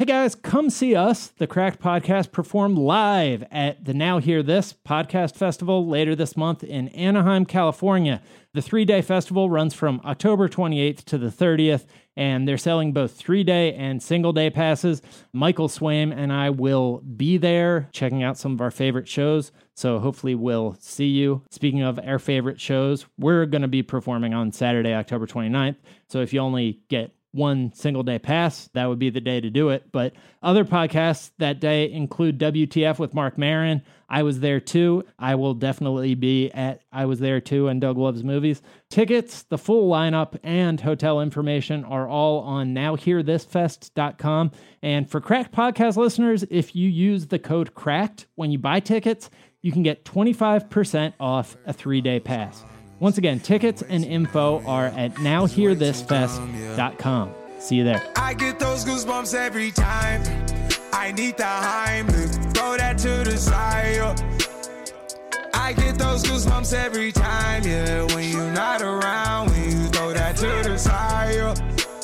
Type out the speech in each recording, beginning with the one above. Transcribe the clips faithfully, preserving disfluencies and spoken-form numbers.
Hey guys, come see us, the Cracked Podcast, perform live at the Now Hear This Podcast Festival later this month in Anaheim, California. The three-day festival runs from October twenty-eighth to the thirtieth, and they're selling both three-day and single-day passes. Michael Swaim and I will be there checking out some of our favorite shows, so hopefully we'll see you. Speaking of our favorite shows, we're going to be performing on Saturday, October twenty-ninth, so if you only get one single day pass, that would be the day to do it. But other podcasts that day include W T F with Mark Maron. I Was There Too. I will definitely be at I Was There Too and Doug Loves Movies. Tickets, the full lineup, and hotel information are all on now hear this fest dot com. And for Cracked Podcast listeners, if you use the code CRACKED when you buy tickets, you can get twenty-five percent off a three-day pass. Once again, tickets and info are at now hear this fest dot com. See you there. I get those goosebumps every time. I need the Heimlich, throw that to the side. I get those goosebumps every time, yeah. When you're not around, when you throw that to the side.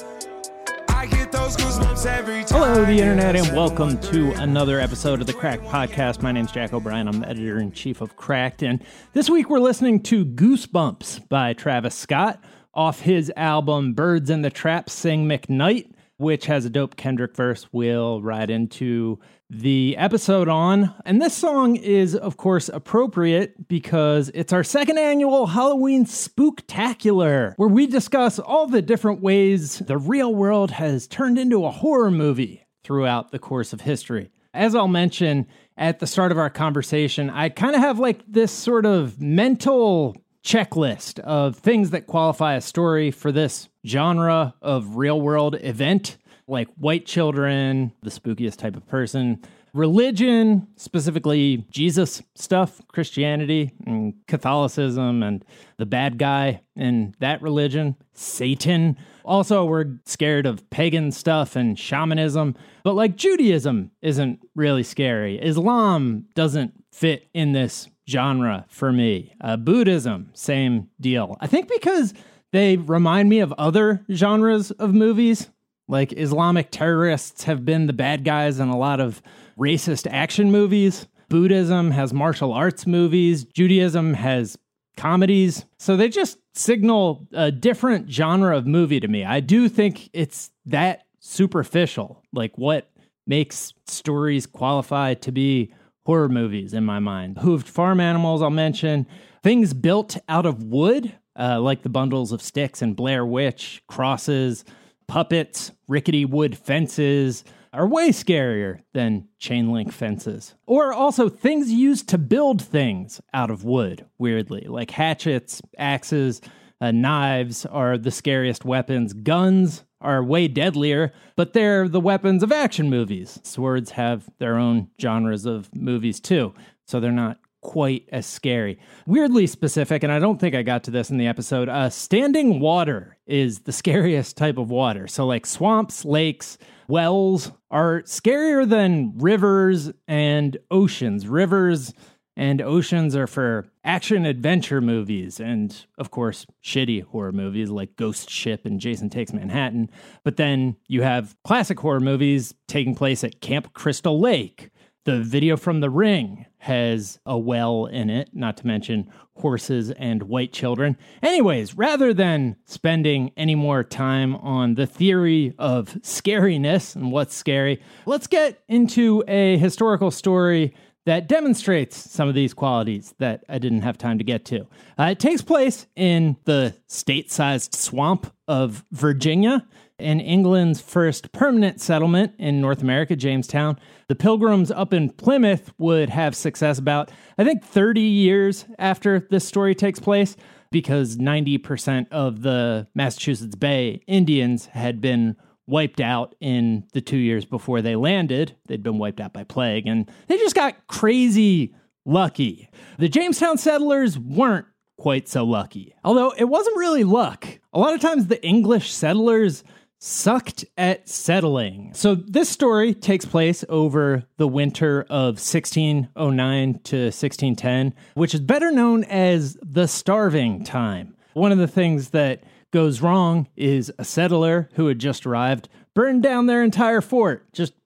I get those goosebumps every time. Hello, the internet, and welcome to another episode of the Cracked Podcast. My name's Jack O'Brien. I'm the editor-in-chief of Cracked, and this week we're listening to Goosebumps by Travis Scott off his album Birds in the Trap Sing McKnight, which has a dope Kendrick verse we'll ride into the episode on. And this song is, of course, appropriate because it's our second annual Halloween Spooktacular, where we discuss all the different ways the real world has turned into a horror movie throughout the course of history. As I'll mention at the start of our conversation, I kind of have like this sort of mental checklist of things that qualify a story for this genre of real world event, like white children, the spookiest type of person, religion, specifically Jesus stuff, Christianity and Catholicism, and the bad guy in that religion, Satan. Also, we're scared of pagan stuff and shamanism, but like Judaism isn't really scary. Islam doesn't fit in this genre for me. Uh, Buddhism, same deal. I think because they remind me of other genres of movies. Like Islamic terrorists have been the bad guys in a lot of racist action movies. Buddhism has martial arts movies. Judaism has comedies. So they just signal a different genre of movie to me. I do think it's that superficial, like what makes stories qualify to be horror movies in my mind. Hooved farm animals, I'll mention. Things built out of wood, uh, like the bundles of sticks and Blair Witch, crosses, puppets, rickety wood fences, are way scarier than chain link fences. Or also things used to build things out of wood, weirdly, like hatchets, axes, uh, knives are the scariest weapons. Guns are way deadlier, but they're the weapons of action movies. Swords have their own genres of movies too, so they're not quite as scary. Weirdly specific, and I don't think I got to this in the episode, uh, standing water is the scariest type of water. So like swamps, lakes, wells are scarier than rivers and oceans. Rivers and oceans are for action adventure movies and, of course, shitty horror movies like Ghost Ship and Jason Takes Manhattan. But then you have classic horror movies taking place at Camp Crystal Lake. The Video from the Ring has a well in it, not to mention horses and white children. Anyways, rather than spending any more time on the theory of scariness and what's scary, let's get into a historical story that demonstrates some of these qualities that I didn't have time to get to. Uh, it takes place in the state-sized swamp of Virginia, in England's first permanent settlement in North America, Jamestown. The Pilgrims up in Plymouth would have success about, I think, thirty years after this story takes place, because ninety percent of the Massachusetts Bay Indians had been wiped out in the two years before they landed. They'd been wiped out by plague, and they just got crazy lucky. The Jamestown settlers weren't quite so lucky, although it wasn't really luck. A lot of times the English settlers sucked at settling. So this story takes place over the winter of sixteen oh nine to sixteen ten, which is better known as the Starving Time. One of the things that goes wrong is a settler who had just arrived burned down their entire fort, just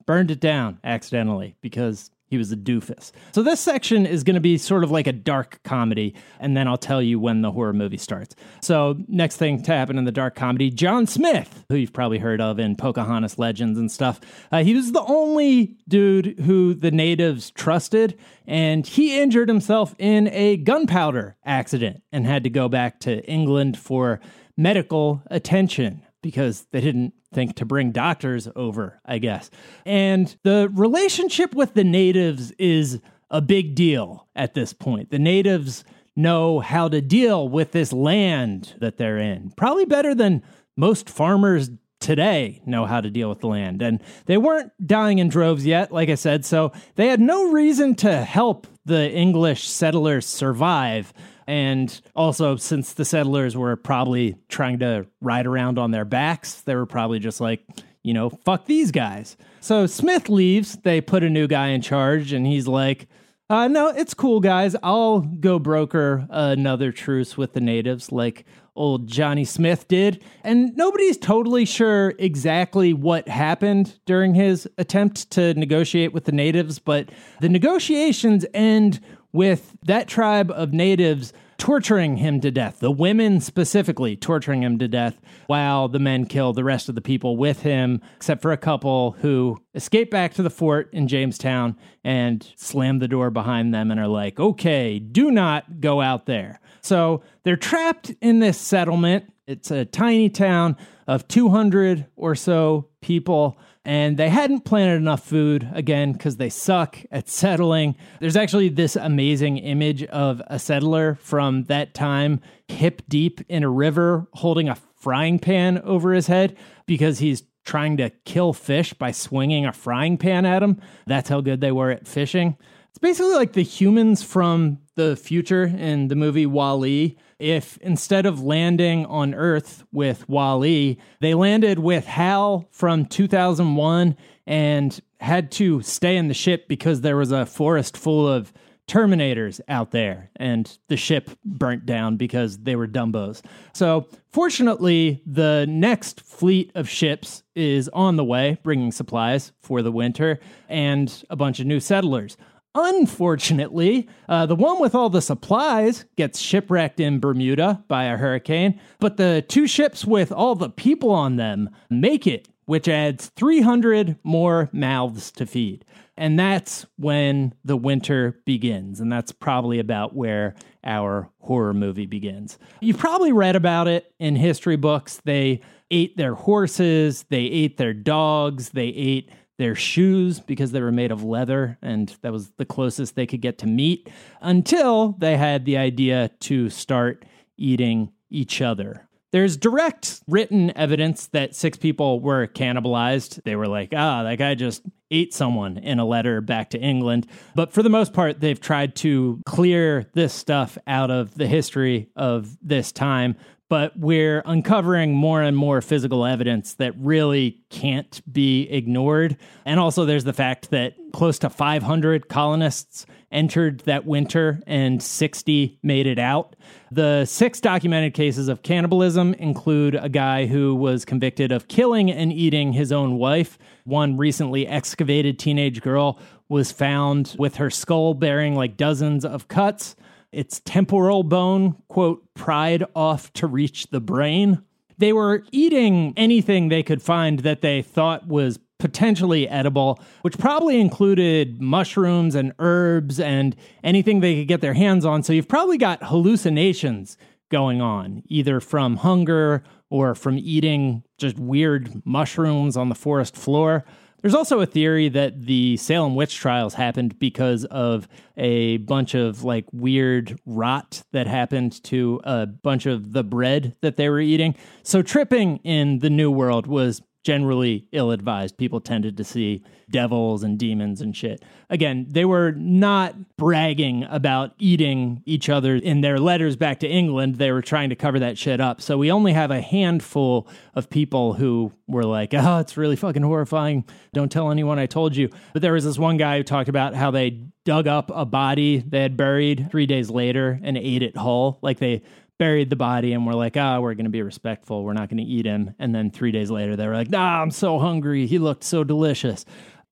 burned it down accidentally because he was a doofus. So this section is going to be sort of like a dark comedy, and then I'll tell you when the horror movie starts. So next thing to happen in the dark comedy, John Smith, who you've probably heard of in Pocahontas Legends and stuff. Uh, he was the only dude who the natives trusted, and he injured himself in a gunpowder accident and had to go back to England for medical attention because they didn't think to bring doctors over, I guess. And the relationship with the natives is a big deal at this point. The natives know how to deal with this land that they're in, probably better than most farmers today know how to deal with the land. And they weren't dying in droves yet, like I said, so they had no reason to help the English settlers survive. And also, since the settlers were probably trying to ride around on their backs, they were probably just like, you know, fuck these guys. So Smith leaves, they put a new guy in charge, and he's like, uh, no, it's cool, guys. I'll go broker another truce with the natives like old Johnny Smith did. And nobody's totally sure exactly what happened during his attempt to negotiate with the natives, but the negotiations end with that tribe of natives torturing him to death, the women specifically torturing him to death, while the men kill the rest of the people with him, except for a couple who escape back to the fort in Jamestown and slam the door behind them and are like, okay, do not go out there. So they're trapped in this settlement. It's a tiny town of two hundred or so people, and they hadn't planted enough food, again, because they suck at settling. There's actually this amazing image of a settler from that time, hip deep in a river, holding a frying pan over his head because he's trying to kill fish by swinging a frying pan at them. That's how good they were at fishing. It's basically like the humans from the future in the movie WALL-E. If instead of landing on Earth with WALL-E, they landed with HAL from two thousand one and had to stay in the ship because there was a forest full of Terminators out there, and the ship burnt down because they were Dumbos. So fortunately, the next fleet of ships is on the way, bringing supplies for the winter and a bunch of new settlers. Unfortunately, uh, the one with all the supplies gets shipwrecked in Bermuda by a hurricane, but the two ships with all the people on them make it, which adds three hundred more mouths to feed. And that's when the winter begins, and that's probably about where our horror movie begins. You've probably read about it in history books. They ate their horses, they ate their dogs, they ate their shoes because they were made of leather, and that was the closest they could get to meat, until they had the idea to start eating each other. There's direct written evidence that six people were cannibalized. They were like, ah, that guy just ate someone in a letter back to England. But for the most part, they've tried to clear this stuff out of the history of this time. But we're uncovering more and more physical evidence that really can't be ignored. And also there's the fact that close to five hundred colonists entered that winter and sixty made it out. The six documented cases of cannibalism include a guy who was convicted of killing and eating his own wife. One recently excavated teenage girl was found with her skull bearing like dozens of cuts. Its temporal bone, quote, pried off to reach the brain. They were eating anything they could find that they thought was potentially edible, which probably included mushrooms and herbs and anything they could get their hands on. So you've probably got hallucinations going on, either from hunger or from eating just weird mushrooms on the forest floor. There's also a theory that the Salem witch trials happened because of a bunch of like weird rot that happened to a bunch of the bread that they were eating. So tripping in the New World was generally ill-advised. People tended to see devils and demons and shit. Again, they were not bragging about eating each other in their letters back to England. They were trying to cover that shit up. So we only have a handful of people who were like, oh, it's really fucking horrifying. Don't tell anyone I told you. But there was this one guy who talked about how they dug up a body they had buried three days later and ate it whole. Like they buried the body and were like, ah, oh, we're going to be respectful. We're not going to eat him. And then three days later, they were like, nah, I'm so hungry. He looked so delicious.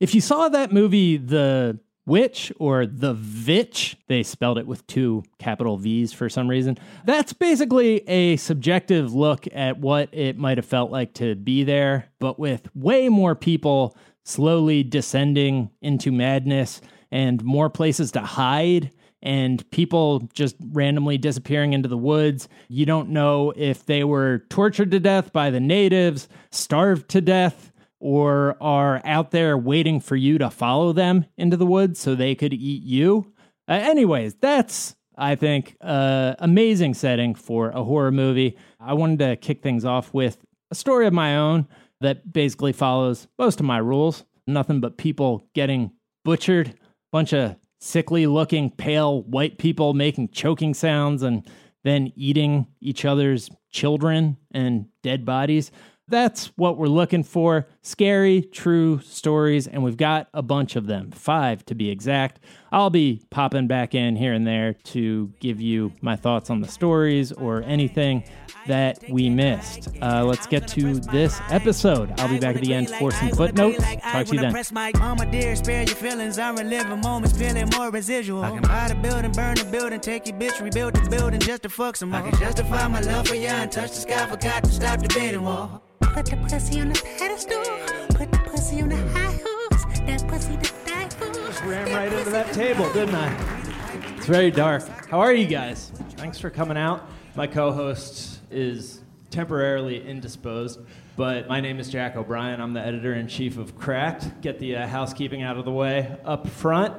If you saw that movie, The Witch, or The Vitch, they spelled it with two capital V's for some reason. That's basically a subjective look at what it might have felt like to be there, but with way more people slowly descending into madness and more places to hide and people just randomly disappearing into the woods. You don't know if they were tortured to death by the natives, starved to death, or are out there waiting for you to follow them into the woods so they could eat you. Uh, anyways, that's, I think, uh, amazing setting for a horror movie. I wanted to kick things off with a story of my own that basically follows most of my rules. Nothing but people getting butchered, bunch of sickly-looking, pale white people making choking sounds and then eating each other's children and dead bodies. That's what we're looking for. Scary, true stories, and we've got a bunch of them, five to be exact. I'll be popping back in here and there to give you my thoughts on the stories or anything that we missed. Uh, let's get to this episode. I'll be back at the end for some footnotes. Talk to you then. Mama dear, spare your feelings. I'm reliving moments, feeling more residual. I can buy the building, burn the building, take your bitch, rebuild the building just to fuck some more. I can justify my love for you and touch the sky, forgot to stop the bidding war. Put the pussy on the pedestal, put the pussy on the high horse, that pussy to die for. Just ran right into that table, didn't I? It's very dark. How are you guys? Thanks for coming out. My co-host is temporarily indisposed, but my name is Jack O'Brien. I'm the editor-in-chief of Cracked. Get the uh, housekeeping out of the way up front.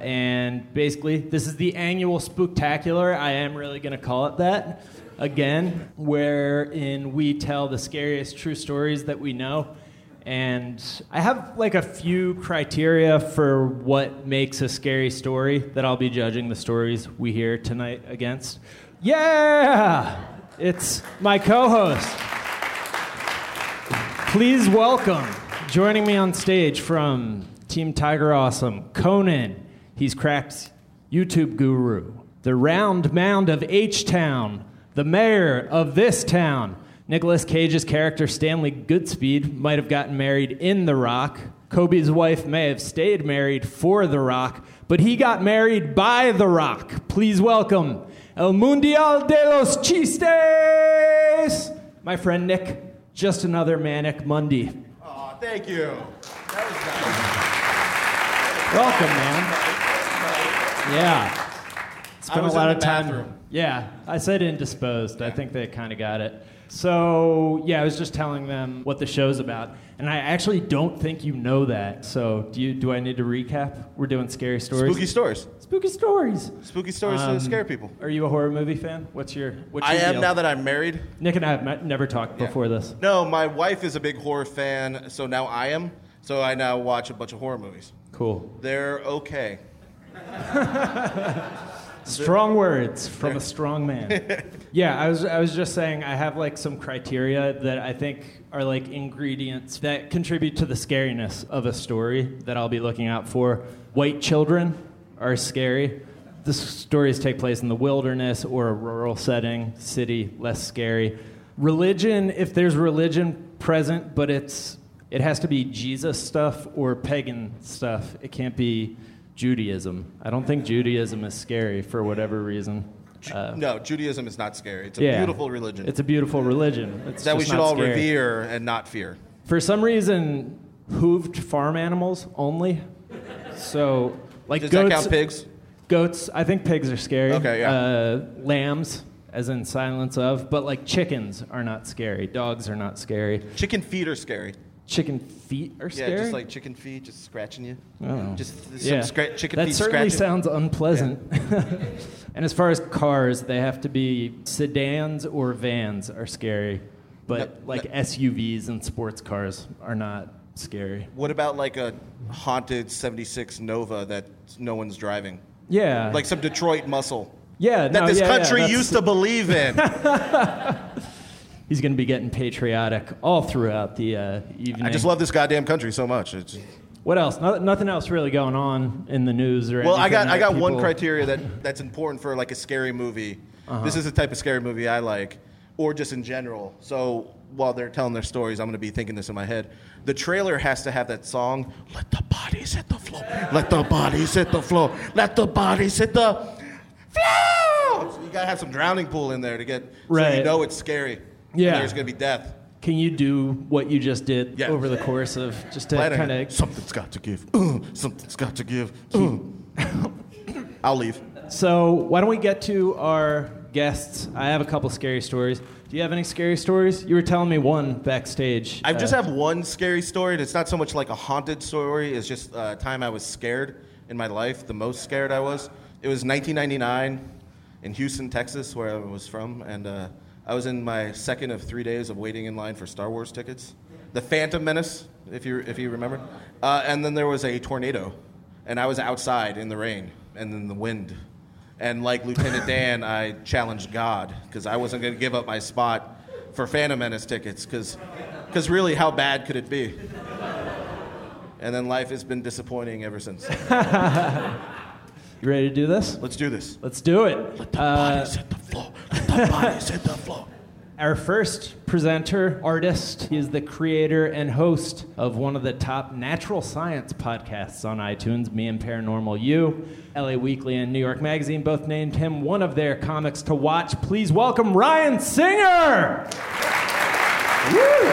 And basically, this is the annual Spooktacular. I am really going to call it that. Again, wherein we tell the scariest true stories that we know. And I have like a few criteria for what makes a scary story that I'll be judging the stories we hear tonight against. Yeah! It's my co-host. Please welcome, joining me on stage from Team Tiger Awesome, Conan. He's Cracked's YouTube guru. The round mound of H-Town. The mayor of this town. Nicolas Cage's character Stanley Goodspeed might have gotten married in The Rock. Kobe's wife may have stayed married for The Rock, but he got married by The Rock. Please welcome El Mundial de los Chistes, my friend Nick. Just another manic Monday. Oh, thank you. That was nice. Welcome, man. Yeah. Spent a lot of time. Bathroom. Yeah, I said indisposed. I think they kind of got it. So, yeah, I was just telling them what the show's about. And I actually don't think you know that. So, do you? Do I need to recap? We're doing scary stories. Spooky stories. Spooky stories. Spooky stories Um, to scare people. Are you a horror movie fan? What's your what's I your am deal? now that I'm married. Nick and I have met, never talked Yeah. before this. No, my wife is a big horror fan, so now I am. So I now watch a bunch of horror movies. Cool. They're okay. Strong words from a strong man. Yeah, I was I was just saying I have like some criteria that I think are like ingredients that contribute to the scariness of a story that I'll be looking out for. White children are scary. The stories take place in the wilderness or a rural setting, city, less scary. Religion, if there's religion present, but it's it has to be Jesus stuff or pagan stuff. It can't be Judaism. I don't think Judaism is scary for whatever reason. Uh, No, Judaism is not scary. It's a yeah, beautiful religion. It's a beautiful religion. It's that we just should not all scary. revere and not fear. For some reason, hooved farm animals only. So, like Does goats. that count pigs? Goats. I think pigs are scary. Okay, yeah. Uh, lambs, as in Silence of. But like chickens are not scary. Dogs are not scary. Chicken feet are scary. Chicken feet are scary. Yeah, just like chicken feet, just scratching you. Oh. Just some Yeah. scra- chicken that feet certainly scratching. sounds unpleasant. And as far as cars, they have to be sedans or vans are scary, but No, like no. S U Vs and sports cars are not scary. What about like a haunted seventy-six Nova that no one's driving? Yeah, Like some Detroit muscle yeah, that no, this yeah, yeah, country that's- used to believe in. He's going to be getting patriotic all throughout the uh, evening. I just love this goddamn country so much. It's, What else? No, nothing else really going on in the news or well, I anything got I that got one people- criteria that, that's important for like a scary movie. Uh-huh. This is the type of scary movie I like, or just in general. So while they're telling their stories, I'm going to be thinking this in my head. The trailer has to have that song, let the bodies hit the floor, let the bodies hit the floor, let the bodies hit the floor. So you gotta have some drowning pool in there to get, right. so you know it's scary. Yeah. There's gonna be death. Can you do what you just did yeah. over the course of just to kind of... Something's got to give. Uh, something's got to give. Uh. I'll leave. So why don't we get to our guests? I have a couple scary stories. Do you have any scary stories? You were telling me one backstage. I just uh, have one scary story, and it's not so much like a haunted story. It's just a time I was scared in my life, the most scared I was. It was nineteen ninety-nine in Houston, Texas, where I was from, and uh, I was in my second of three days of waiting in line for Star Wars tickets. The Phantom Menace, if you if you remember. Uh, and then there was a tornado, and I was outside in the rain and in the wind. And like Lieutenant Dan, I challenged God, because I wasn't going to give up my spot for Phantom Menace tickets, because because really, how bad could it be? And then life has been disappointing ever since. You ready to do this? Let's do this. Let's do it. Let the uh, bodies hit the floor. Let the bodies hit the floor. Our first presenter, artist, he is the creator and host of one of the top natural science podcasts on iTunes, Me and Paranormal You. L A Weekly and New York Magazine both named him one of their comics to watch. Please welcome Ryan Singer! Woo!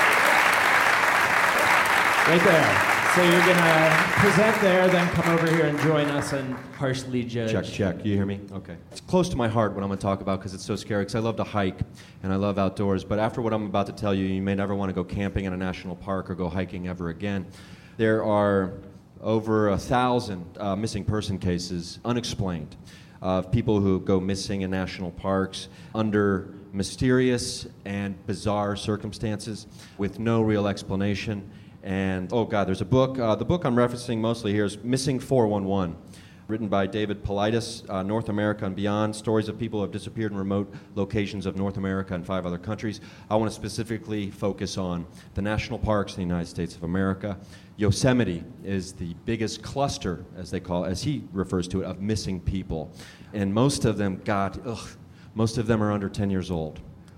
Right there. So you're going to present there, then come over here and join us and harshly judge. Check, check. You hear me? Okay. It's close to my heart what I'm going to talk about because it's so scary, because I love to hike and I love outdoors. But after what I'm about to tell you, you may never want to go camping in a national park or go hiking ever again. There are over a thousand uh, missing person cases, unexplained, of people who go missing in national parks under mysterious and bizarre circumstances with no real explanation. And, oh God, there's a book. Uh, the book I'm referencing mostly here is Missing four one one, written by David Paulides, uh, North America and Beyond, stories of people who have disappeared in remote locations of North America and five other countries. I want to specifically focus on the national parks in the United States of America. Yosemite is the biggest cluster, as they call it, as he refers to it, of missing people. And most of them, God, ugh, most of them are under ten years old.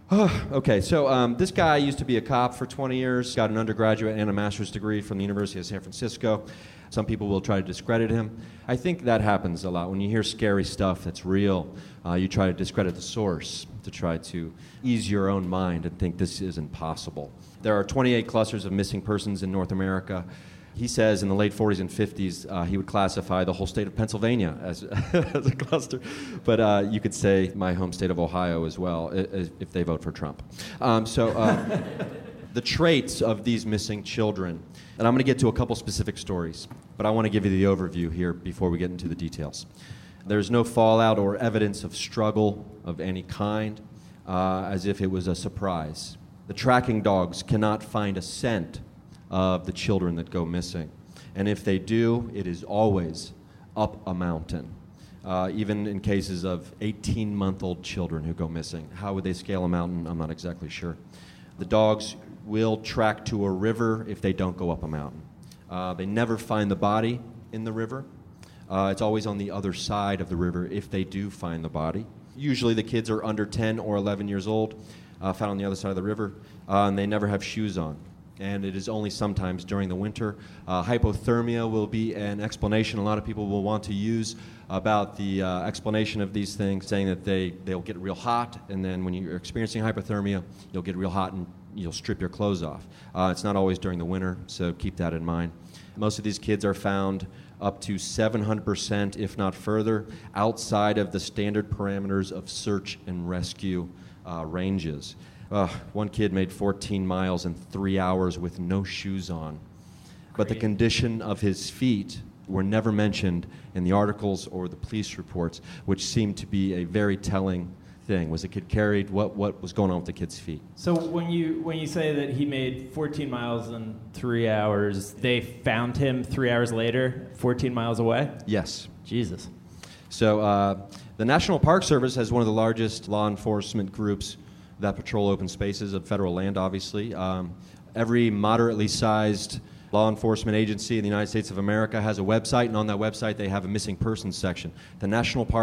Okay, so um, this guy used to be a cop for twenty years, got an undergraduate and a master's degree from the University of San Francisco. Some people will try to discredit him. I think that happens a lot. When you hear scary stuff that's real, uh, you try to discredit the source to try to ease your own mind and think this isn't possible. There are twenty-eight clusters of missing persons in North America. He says in the late forties and fifties, uh, he would classify the whole state of Pennsylvania as, as a cluster. But uh, you could say my home state of Ohio as well, if, if they vote for Trump. Um, so uh, the traits of these missing children, and I'm going to get to a couple specific stories, but I want to give you the overview here before we get into the details. There's no fallout or evidence of struggle of any kind, uh, as if it was a surprise. The tracking dogs cannot find a scent of the children that go missing. And if they do, it is always up a mountain. Uh, even in cases of eighteen-month-old children who go missing. How would they scale a mountain? I'm not exactly sure. The dogs will track to a river if they don't go up a mountain. Uh, they never find the body in the river. Uh, it's always on the other side of the river if they do find the body. Usually the kids are under ten or eleven years old, uh, found on the other side of the river, uh, and they never have shoes on. And it is only sometimes during the winter. Uh, hypothermia will be an explanation a lot of people will want to use about the uh, explanation of these things, saying that they, they'll get real hot, and then when you're experiencing hypothermia, you'll get real hot and you'll strip your clothes off. Uh, it's not always during the winter, so keep that in mind. Most of these kids are found up to seven hundred percent, if not further, outside of the standard parameters of search and rescue uh, ranges. Uh, one kid made fourteen miles in three hours with no shoes on. But the condition of his feet were never mentioned in the articles or the police reports, which seemed to be a very telling thing. Was the kid carried? What what was going on with the kid's feet? So when you when you say that he made fourteen miles in three hours, they found him three hours later, fourteen miles away? Yes. Jesus. So uh, the National Park Service has one of the largest law enforcement groups that patrol open spaces of federal land, obviously. Um, every moderately sized law enforcement agency in the United States of America has a website, and on that website they have a missing persons section. The national parks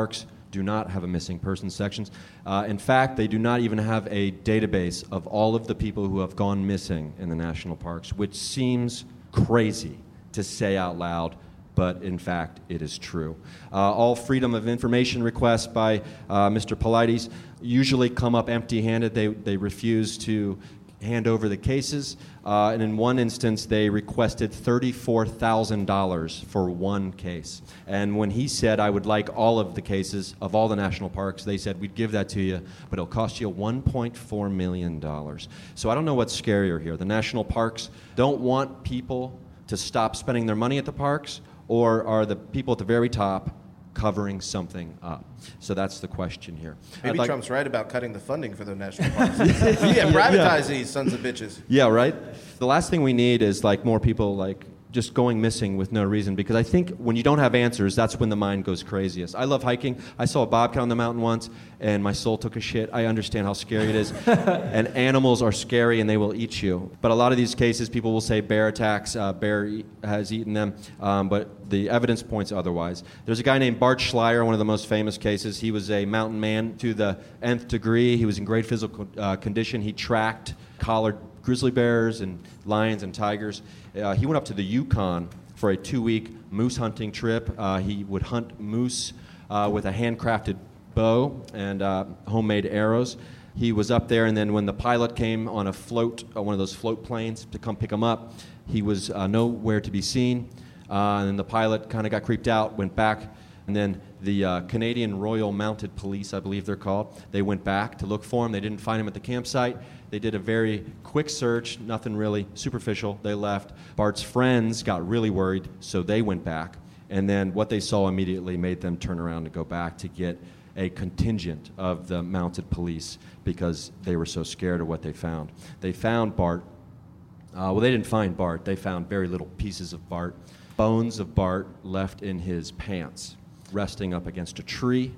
do not have a missing persons section. Uh, in fact, they do not even have a database of all of the people who have gone missing in the national parks, which seems crazy to say out loud, but in fact, it is true. Uh, all Freedom of Information requests by uh, Mister Paulides usually come up empty-handed. They, they refuse to hand over the cases, uh, and in one instance, they requested thirty-four thousand dollars for one case. And when he said, I would like all of the cases of all the national parks, they said, we'd give that to you, but it'll cost you one point four million dollars. So I don't know what's scarier here. The national parks don't want people to stop spending their money at the parks, or are the people at the very top covering something up? So that's the question here. Maybe like, Trump's right about cutting the funding for the national parks. Yeah, privatize these sons of bitches. Yeah, right? The last thing we need is like more people like just going missing with no reason, because I think when you don't have answers, that's when the mind goes craziest. I love hiking. I saw a bobcat on the mountain once, and my soul took a shit. I understand how scary it is. And animals are scary, and they will eat you. But a lot of these cases, people will say bear attacks, uh, bear e- has eaten them, um, but the evidence points otherwise. There's a guy named Bart Schleyer, one of the most famous cases. He was a mountain man to the nth degree. He was in great physical uh, condition. He tracked collared grizzly bears and lions and tigers. Uh, he went up to the Yukon for a two-week moose hunting trip. Uh, he would hunt moose uh, with a handcrafted bow and uh, homemade arrows. He was up there, and then when the pilot came on a float, uh, one of those float planes to come pick him up, he was uh, nowhere to be seen. Uh, and the pilot kind of got creeped out, went back, and then the uh, Canadian Royal Mounted Police, I believe they're called, they went back to look for him. They didn't find him at the campsite. They did a very quick search, nothing really superficial. They left. Bart's friends got really worried, so they went back. And then what they saw immediately made them turn around and go back to get a contingent of the mounted police because they were so scared of what they found. They found Bart. Uh, well, they didn't find Bart. They found very little pieces of Bart, bones of Bart left in his pants, resting up against a tree,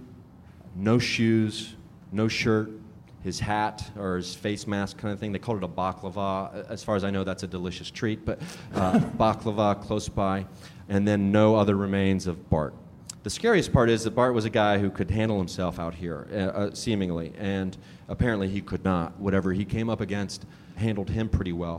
no shoes, no shirt, his hat or his face mask kind of thing. They called it a baklava. As far as I know, that's a delicious treat, but uh, baklava close by, and then no other remains of Bart. The scariest part is that Bart was a guy who could handle himself out here, uh, uh, seemingly, and apparently he could not. Whatever he came up against handled him pretty well.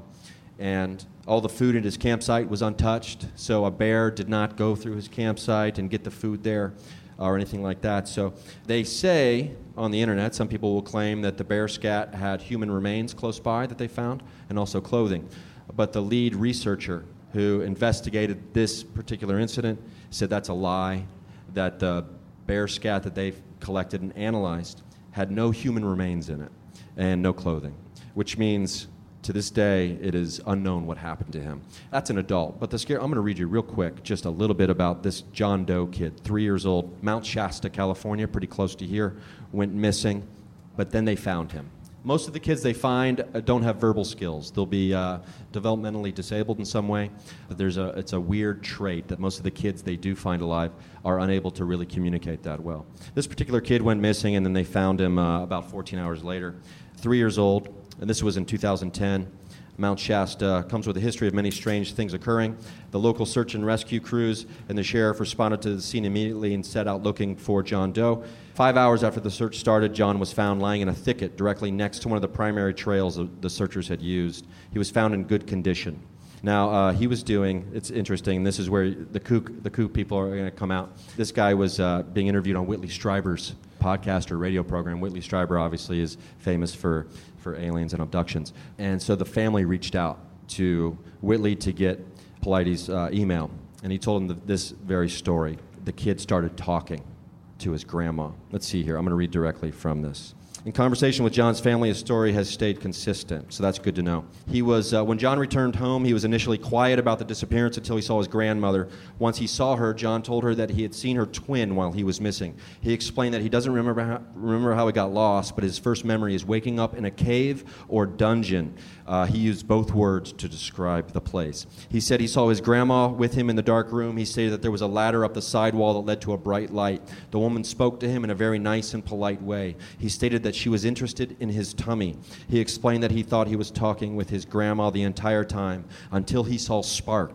And all the food at his campsite was untouched, so a bear did not go through his campsite and get the food there or anything like that. So they say on the internet, some people will claim that the bear scat had human remains close by that they found and also clothing. But the lead researcher who investigated this particular incident said that's a lie, that the bear scat that they collected and analyzed had no human remains in it and no clothing, which means to this day, it is unknown what happened to him. That's an adult. But the scare, I'm going to read you real quick just a little bit about this John Doe kid, three years old, Mount Shasta, California, pretty close to here, went missing, but then they found him. Most of the kids they find uh, don't have verbal skills. They'll be uh, developmentally disabled in some way. But there's a, it's a weird trait that most of the kids they do find alive are unable to really communicate that well. This particular kid went missing, and then they found him uh, about fourteen hours later. Three years old. And this was in two thousand ten. Mount Shasta comes with a history of many strange things occurring. The local search and rescue crews and the sheriff responded to the scene immediately and set out looking for John Doe. Five hours after the search started, John was found lying in a thicket directly next to one of the primary trails the searchers had used. He was found in good condition. Now, uh, he was doing, it's interesting, this is where the kook, the kook people are going to come out. This guy was uh, being interviewed on Whitley Strieber's podcast or radio program. Whitley Strieber obviously is famous for, for aliens and abductions. And so the family reached out to Whitley to get Paulides' uh, email. And he told him the, this very story. The kid started talking to his grandma. Let's see here. I'm going to read directly from this. In conversation with John's family, his story has stayed consistent, so that's good to know. He was, uh, when John returned home, he was initially quiet about the disappearance until he saw his grandmother. Once he saw her, John told her that he had seen her twin while he was missing. He explained that he doesn't remember how, remember how he got lost, but his first memory is waking up in a cave or dungeon. Uh, he used both words to describe the place. He said he saw his grandma with him in the dark room. He stated that there was a ladder up the side wall that led to a bright light. The woman spoke to him in a very nice and polite way. He stated that she was interested in his tummy. He explained that he thought he was talking with his grandma the entire time until he saw sparks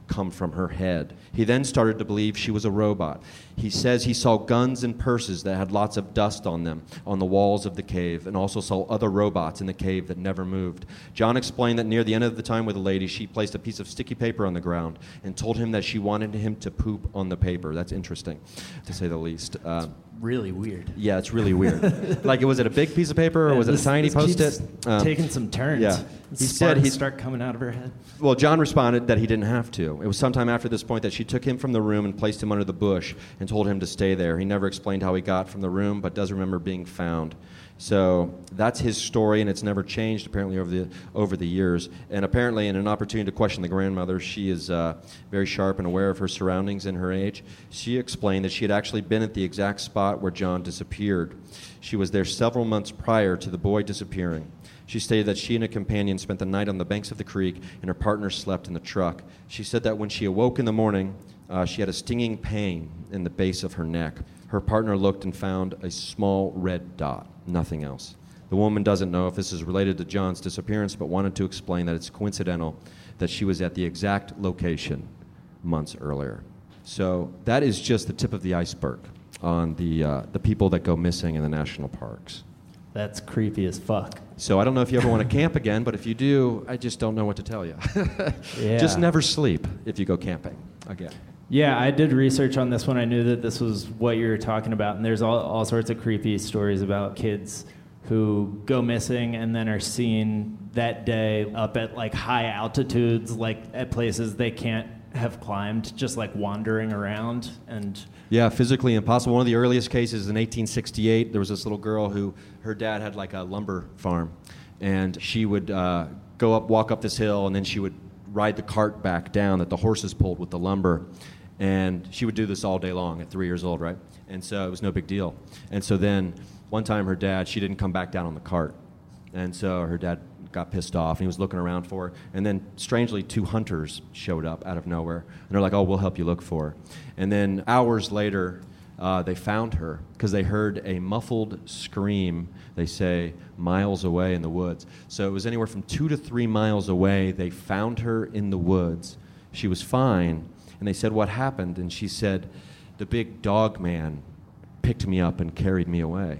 come from her head. He then started to believe she was a robot. He says he saw guns and purses that had lots of dust on them on the walls of the cave, and also saw other robots in the cave that never moved. John explained that near the end of the time with the lady, she placed a piece of sticky paper on the ground and told him that she wanted him to poop on the paper. That's interesting, to say the least. Uh, Really weird. yeah, it's really weird. Like, was it a big piece of paper or Yeah, was this- it a tiny this keeps Post-it? Um, taking some turns. yeah. He He said said he- start coming out of her head. Well, John responded that he didn't have to. It was sometime after this point that she took him from the room and placed him under the bush and told him to stay there. He never explained how he got from the room, but does remember being found. So that's his story, and it's never changed apparently over the over the years. And apparently, in an opportunity to question the grandmother, she is uh, very sharp and aware of her surroundings and her age. She explained that she had actually been at the exact spot where John disappeared. She was there several months prior to the boy disappearing. She stated that she and a companion spent the night on the banks of the creek, and her partner slept in the truck. She said that when she awoke in the morning, uh, she had a stinging pain in the base of her neck. Her partner looked and found a small red dot, nothing else. The woman doesn't know if this is related to John's disappearance, but wanted to explain that it's coincidental that she was at the exact location months earlier. So that is just the tip of the iceberg on the uh, the people that go missing in the national parks. That's creepy as fuck. So I don't know if you ever want to camp again, but if you do, I just don't know what to tell you. Yeah. Just never sleep if you go camping again. Yeah, I did research on this one. I knew that this was what you were talking about, and there's all, all sorts of creepy stories about kids who go missing and then are seen that day up at like high altitudes, like at places they can't have climbed, just like wandering around. And Yeah, physically impossible. One of the earliest cases in eighteen sixty-eight, there was this little girl who, her dad had like a lumber farm, and she would uh, go up, walk up this hill, and then she would ride the cart back down that the horses pulled with the lumber. And she would do this all day long at three years old, right? And so it was no big deal. And so then one time her dad, she didn't come back down on the cart. And so her dad got pissed off, and he was looking around for her. And then, strangely, two hunters showed up out of nowhere. And they're like, oh, we'll help you look for her. And then hours later, uh, they found her because they heard a muffled scream, they say, miles away in the woods. So it was anywhere from two to three miles away. They found her in the woods. She was fine. And they said, what happened? And she said, the big dog man picked me up and carried me away.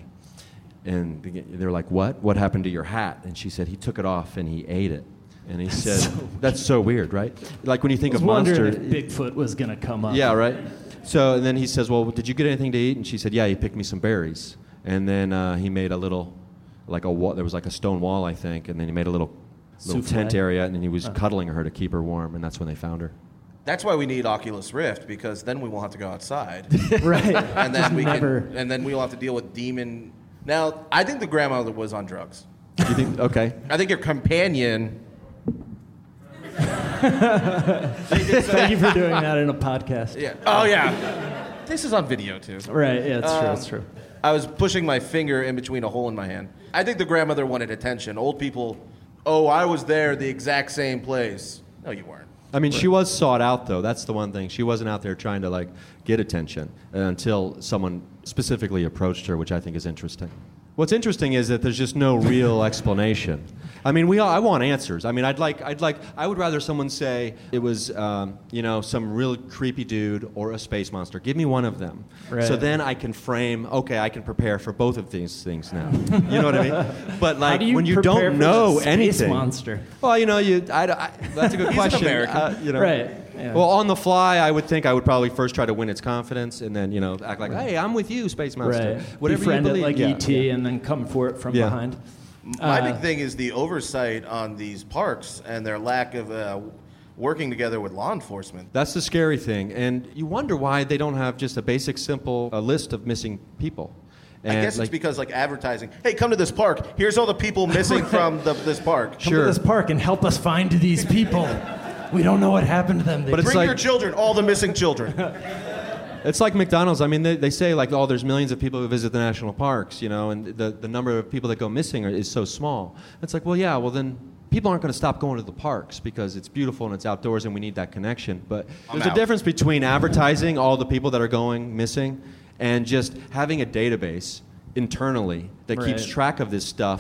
And they're like, what? What happened to your hat? And she said, he took it off and he ate it. And he said, so that's so weird, right? Like when you think I was of monster. wondering if Bigfoot was going to come up. Yeah, right? So and then he says, well, did you get anything to eat? And she said, yeah, he picked me some berries. And then uh, he made a little, like a wall, there was like a stone wall, I think. And then he made a little, little Souffle? tent area, and then he was Huh. cuddling her to keep her warm. And that's when they found her. That's why we need Oculus Rift, because then we won't have to go outside. Right. and then we Never. can, and then we will have to deal with demon. Now, I think the grandmother was on drugs. You think? Okay. I think your companion. Thank you for doing that in a podcast. Yeah. Oh yeah. This is on video too. Right, yeah, it's true, Um, it's true. I was pushing my finger in between a hole in my hand. I think the grandmother wanted attention. Old people, oh, I was there, the exact same place. No, you weren't. I mean, she was sought out, though. That's the one thing. She wasn't out there trying to, like, get attention until someone specifically approached her, which I think is interesting. What's interesting is that there's just no real explanation. I mean, we all, I want answers. I mean, I'd like, I'd like, I would rather someone say it was, um, you know, some real creepy dude or a space monster. Give me one of them. Right. So then I can frame, okay, I can prepare for both of these things now. You know what I mean? But, like, How do you when you prepare don't for know the space anything. monster? Well, you know, you, I, I, that's a good He's an question. American. Uh, you know. Right. Yeah. Well, on the fly, I would think I would probably first try to win its confidence, and then, you know, act like, hey, I'm with you, Space Monster. Right. Whatever Befriend you it believe. like yeah. E T and then come for it from Yeah. behind. My Uh, big thing is the oversight on these parks and their lack of uh, working together with law enforcement. That's the scary thing, and you wonder why they don't have just a basic, simple uh, list of missing people. And I guess like, it's because, like, advertising. Hey, come to this park. Here's all the people missing from the, this park. Come Sure. to this park and help us find these people. We don't know what happened to them. They But it's Bring like- your children, all the missing children. It's like McDonald's. I mean, they, they say, like, oh, there's millions of people who visit the national parks, you know, and the, the number of people that go missing are, is so small. It's like, well, yeah, well, then people aren't going to stop going to the parks because it's beautiful and it's outdoors and we need that connection. But I'm there's a out. difference between advertising all the people that are going missing and just having a database internally that keeps Right. track of this stuff,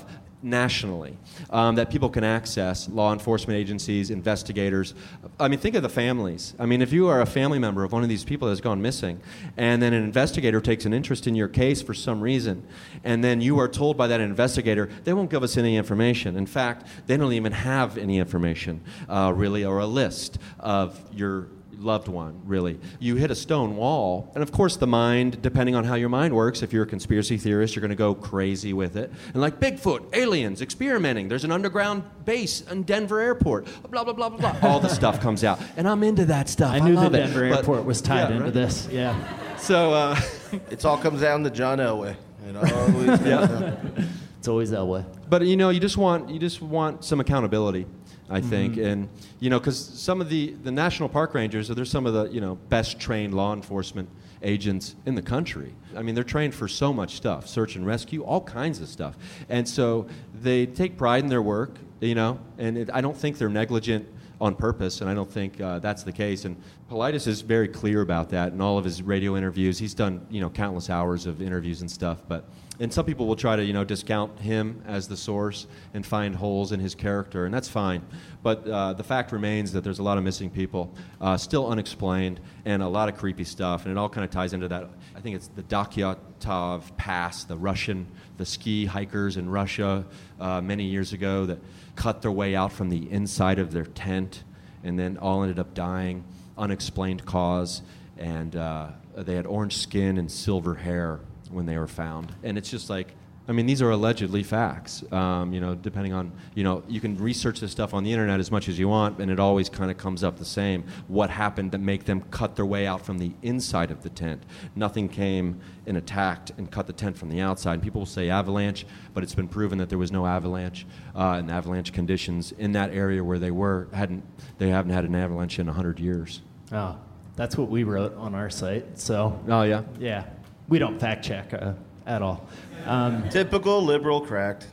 nationally um, that people can access, law enforcement agencies, investigators. I mean, think of the families. I mean, if you are a family member of one of these people that's gone missing, and then an investigator takes an interest in your case for some reason, and then you are told by that investigator, they won't give us any information. In fact, they don't even have any information, uh, really, or a list of your loved one, really. You hit a stone wall, and of course the mind, depending on how your mind works, if you're a conspiracy theorist, you're going to go crazy with it. And like Bigfoot, aliens, experimenting, there's an underground base in Denver Airport, blah, blah, blah, blah, blah. All the stuff comes out. And I'm into that stuff. I knew I love the it. Denver But- airport was tied yeah, into right? this. Yeah. So, uh, It all comes down to John Elway. It always comes down. It's always that way. but you know, you just want you just want some accountability, I think, Mm-hmm. and you know, because some of the the national park rangers, they're some of the you know best trained law enforcement agents in the country. I mean, they're trained for so much stuff, search and rescue, all kinds of stuff, and so they take pride in their work, you know, and it, I don't think they're negligent on purpose, and I don't think uh, that's the case. And Paulides is very clear about that in all of his radio interviews. He's done, you know, countless hours of interviews and stuff. But and some people will try to, you know, discount him as the source and find holes in his character, and that's fine. But uh, the fact remains that there's a lot of missing people, uh, still unexplained, and a lot of creepy stuff. And it all kind of ties into that. I think it's the Dakyatov Pass, the Russian, the ski hikers in Russia uh, many years ago that cut their way out from the inside of their tent and then all ended up dying, unexplained cause, and uh, they had orange skin and silver hair when they were found. And it's just like, I mean, these are allegedly facts, um, you know, depending on, you know, you can research this stuff on the internet as much as you want, and it always kind of comes up the same. What happened to make them cut their way out from the inside of the tent? Nothing came and attacked and cut the tent from the outside. And people will say avalanche, but it's been proven that there was no avalanche, uh, and avalanche conditions in that area where they were, hadn't, they haven't had an avalanche in one hundred years. Oh, that's what we wrote on our site. So, Oh, yeah? yeah, we don't fact check uh, at all. Um, Typical liberal cracked.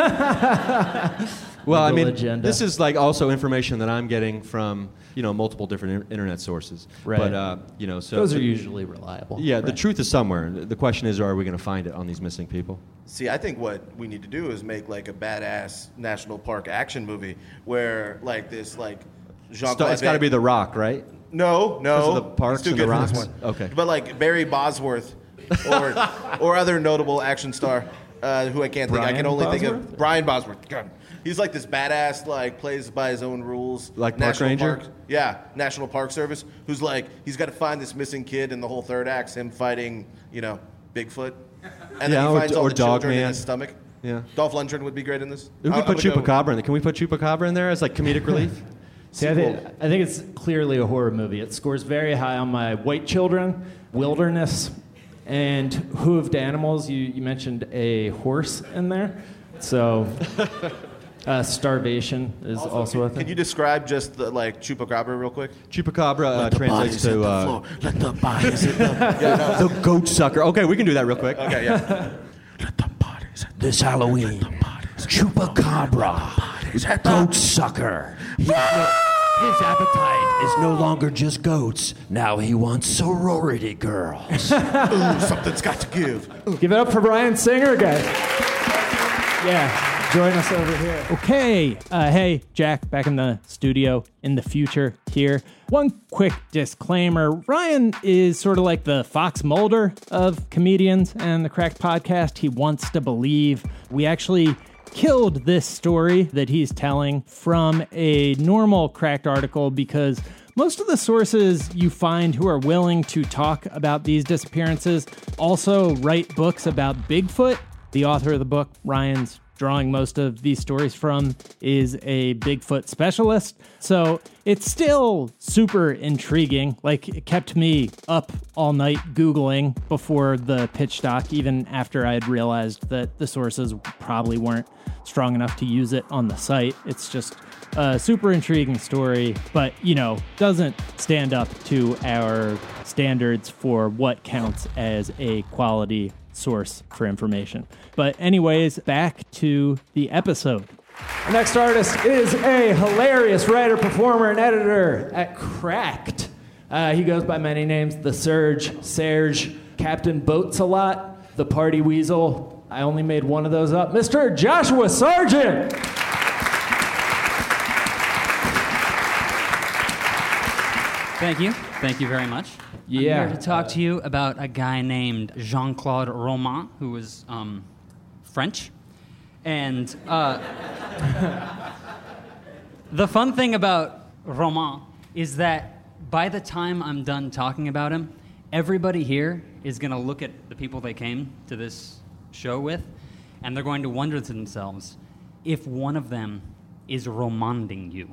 Well, I Liberal mean, agenda. this is like also information that I'm getting from, you know, multiple different in- internet sources. Right. But, uh, you know, so... those are usually reliable. Yeah, the Right. truth is somewhere. The question is, are we going to find it on these missing people? See, I think what we need to do is make like a badass national park action movie where like this like Jean St- it's got to be The Rock, right? No, no. Because of the parks He's too and good the for this rocks? one. Okay. But like Barry Bosworth or or other notable action star uh, who I can't think. I can Brian only think Bosworth? of Brian Bosworth. God. He's like this badass, like plays by his own rules. Like Park National Ranger? Park- yeah, National Park Service. Who's like he's got to find this missing kid, and the whole third act's him fighting, you know, Bigfoot, and then Yeah, he or- finds all or the children in Dogman. his stomach. Yeah. Dolph Lundgren would be great in this. We I'll- could put I'm gonna go- Chupacabra in there. Can we put Chupacabra in there as like comedic relief? See, I think, I think it's clearly a horror movie. It scores very high on my white children, wilderness, and hooved animals. You, you mentioned a horse in there. So, uh, starvation is also, a thing. Can you describe just the like Chupacabra real quick? Chupacabra uh, translates to uh, Let the bodies hit the yeah, no. the goat sucker. Okay, we can do that real quick. Okay, yeah. Let the bodies hit This Halloween, Chupacabra, goat sucker. He's no- his appetite is no longer just goats. Now he wants sorority girls. Ooh, something's got to give. Give it up for Brian Singer, guys. Yeah, join us over here. Okay, uh, hey, Jack, back in the studio in the future here. One quick disclaimer. Ryan is sort of like the Fox Mulder of comedians and the Cracked Podcast. He wants to believe. We actually killed this story that he's telling from a normal Cracked article because most of the sources you find who are willing to talk about these disappearances also write books about Bigfoot. The author of the book, Ryan's drawing most of these stories from, is a Bigfoot specialist. So it's still super intriguing. Like, it kept me up all night Googling before the pitch doc, even after I had realized that the sources probably weren't strong enough to use it on the site. It's just a super intriguing story, but, you know, doesn't stand up to our standards for what counts as a quality source for information. But anyways, back to the episode. Our next artist is a hilarious writer, performer, and editor at Cracked. Uh, he goes by many names: The Surge, Serge, Captain Boats a Lot, The Party Weasel, I only made one of those up. Mister Joshua Sargent. Thank you. Thank you very much. Yeah. I'm here to talk to you about a guy named Jean-Claude Roman, who was um, French. And uh, the fun thing about Roman is that by the time I'm done talking about him, everybody here is going to look at the people they came to this show with, and they're going to wonder to themselves if one of them is Romanding you.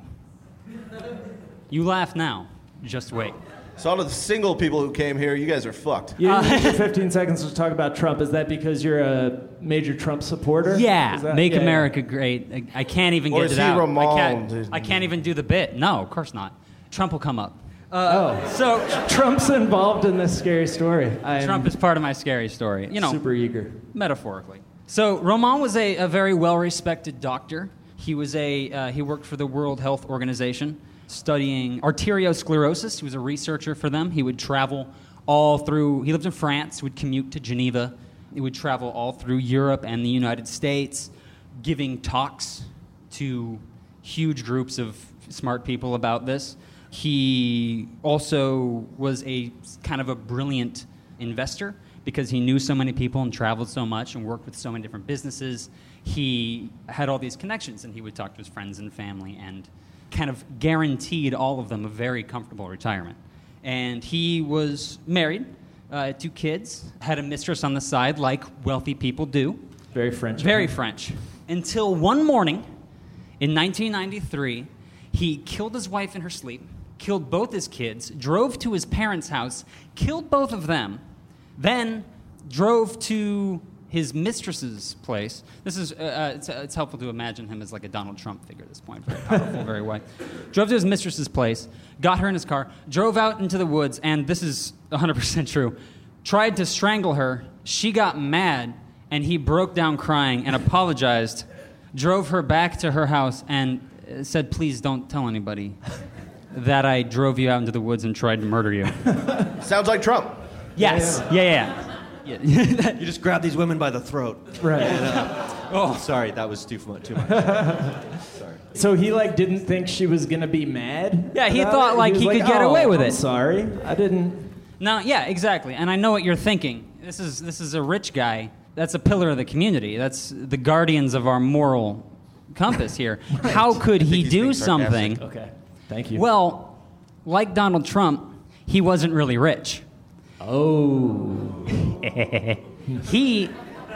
You laugh now. Just wait. So all of the single people who came here, you guys are fucked. You didn't use your fifteen seconds to talk about Trump. Is that because you're a major Trump supporter? Yeah, Is that- make yeah, America yeah. great. I, I can't even Or get is it he out. Ramon? I can't, I can't even do the bit. No, of course not. Trump will come up. Oh, So Trump's involved in this scary story. I'm Trump is part of my scary story. You know, super eager. metaphorically. So Roman was a, a very well-respected doctor. He was a uh, he worked for the World Health Organization, studying arteriosclerosis. He was a researcher for them. He would travel all through. He lived in France. Would commute to Geneva. He would travel all through Europe and the United States, giving talks to huge groups of smart people about this. He also was a kind of a brilliant investor because he knew so many people and traveled so much and worked with so many different businesses. He had all these connections, and he would talk to his friends and family and kind of guaranteed all of them a very comfortable retirement. And he was married, uh, two kids, had a mistress on the side like wealthy people do. Very French. Very French. Until one morning in nineteen ninety-three, he killed his wife in her sleep, killed both his kids, drove to his parents' house, killed both of them, then drove to his mistress's place. This is, uh, it's, uh, it's helpful to imagine him as like a Donald Trump figure at this point, very powerful, very white. Drove to his mistress's place, got her in his car, drove out into the woods, and this is one hundred percent true, tried to strangle her. She got mad, and he broke down crying and apologized, drove her back to her house, and said, please don't tell anybody that I drove you out into the woods and tried to murder you. Sounds like Trump. Yes. Yeah, yeah. yeah. yeah. You just grab these women by the throat. Right. Oh, sorry, that was too much. Too much. Sorry. So he like didn't think she was gonna be mad? Yeah, he about thought, it? like, was he could get "Oh, away with I'm it." Sorry, I didn't. No, yeah, exactly. And I know what you're thinking. This is this is a rich guy. That's a pillar of the community. That's the guardians of our moral compass here. How could he he's do being sarcastic. something? Okay, thank you. Well, like Donald Trump, he wasn't really rich. oh, He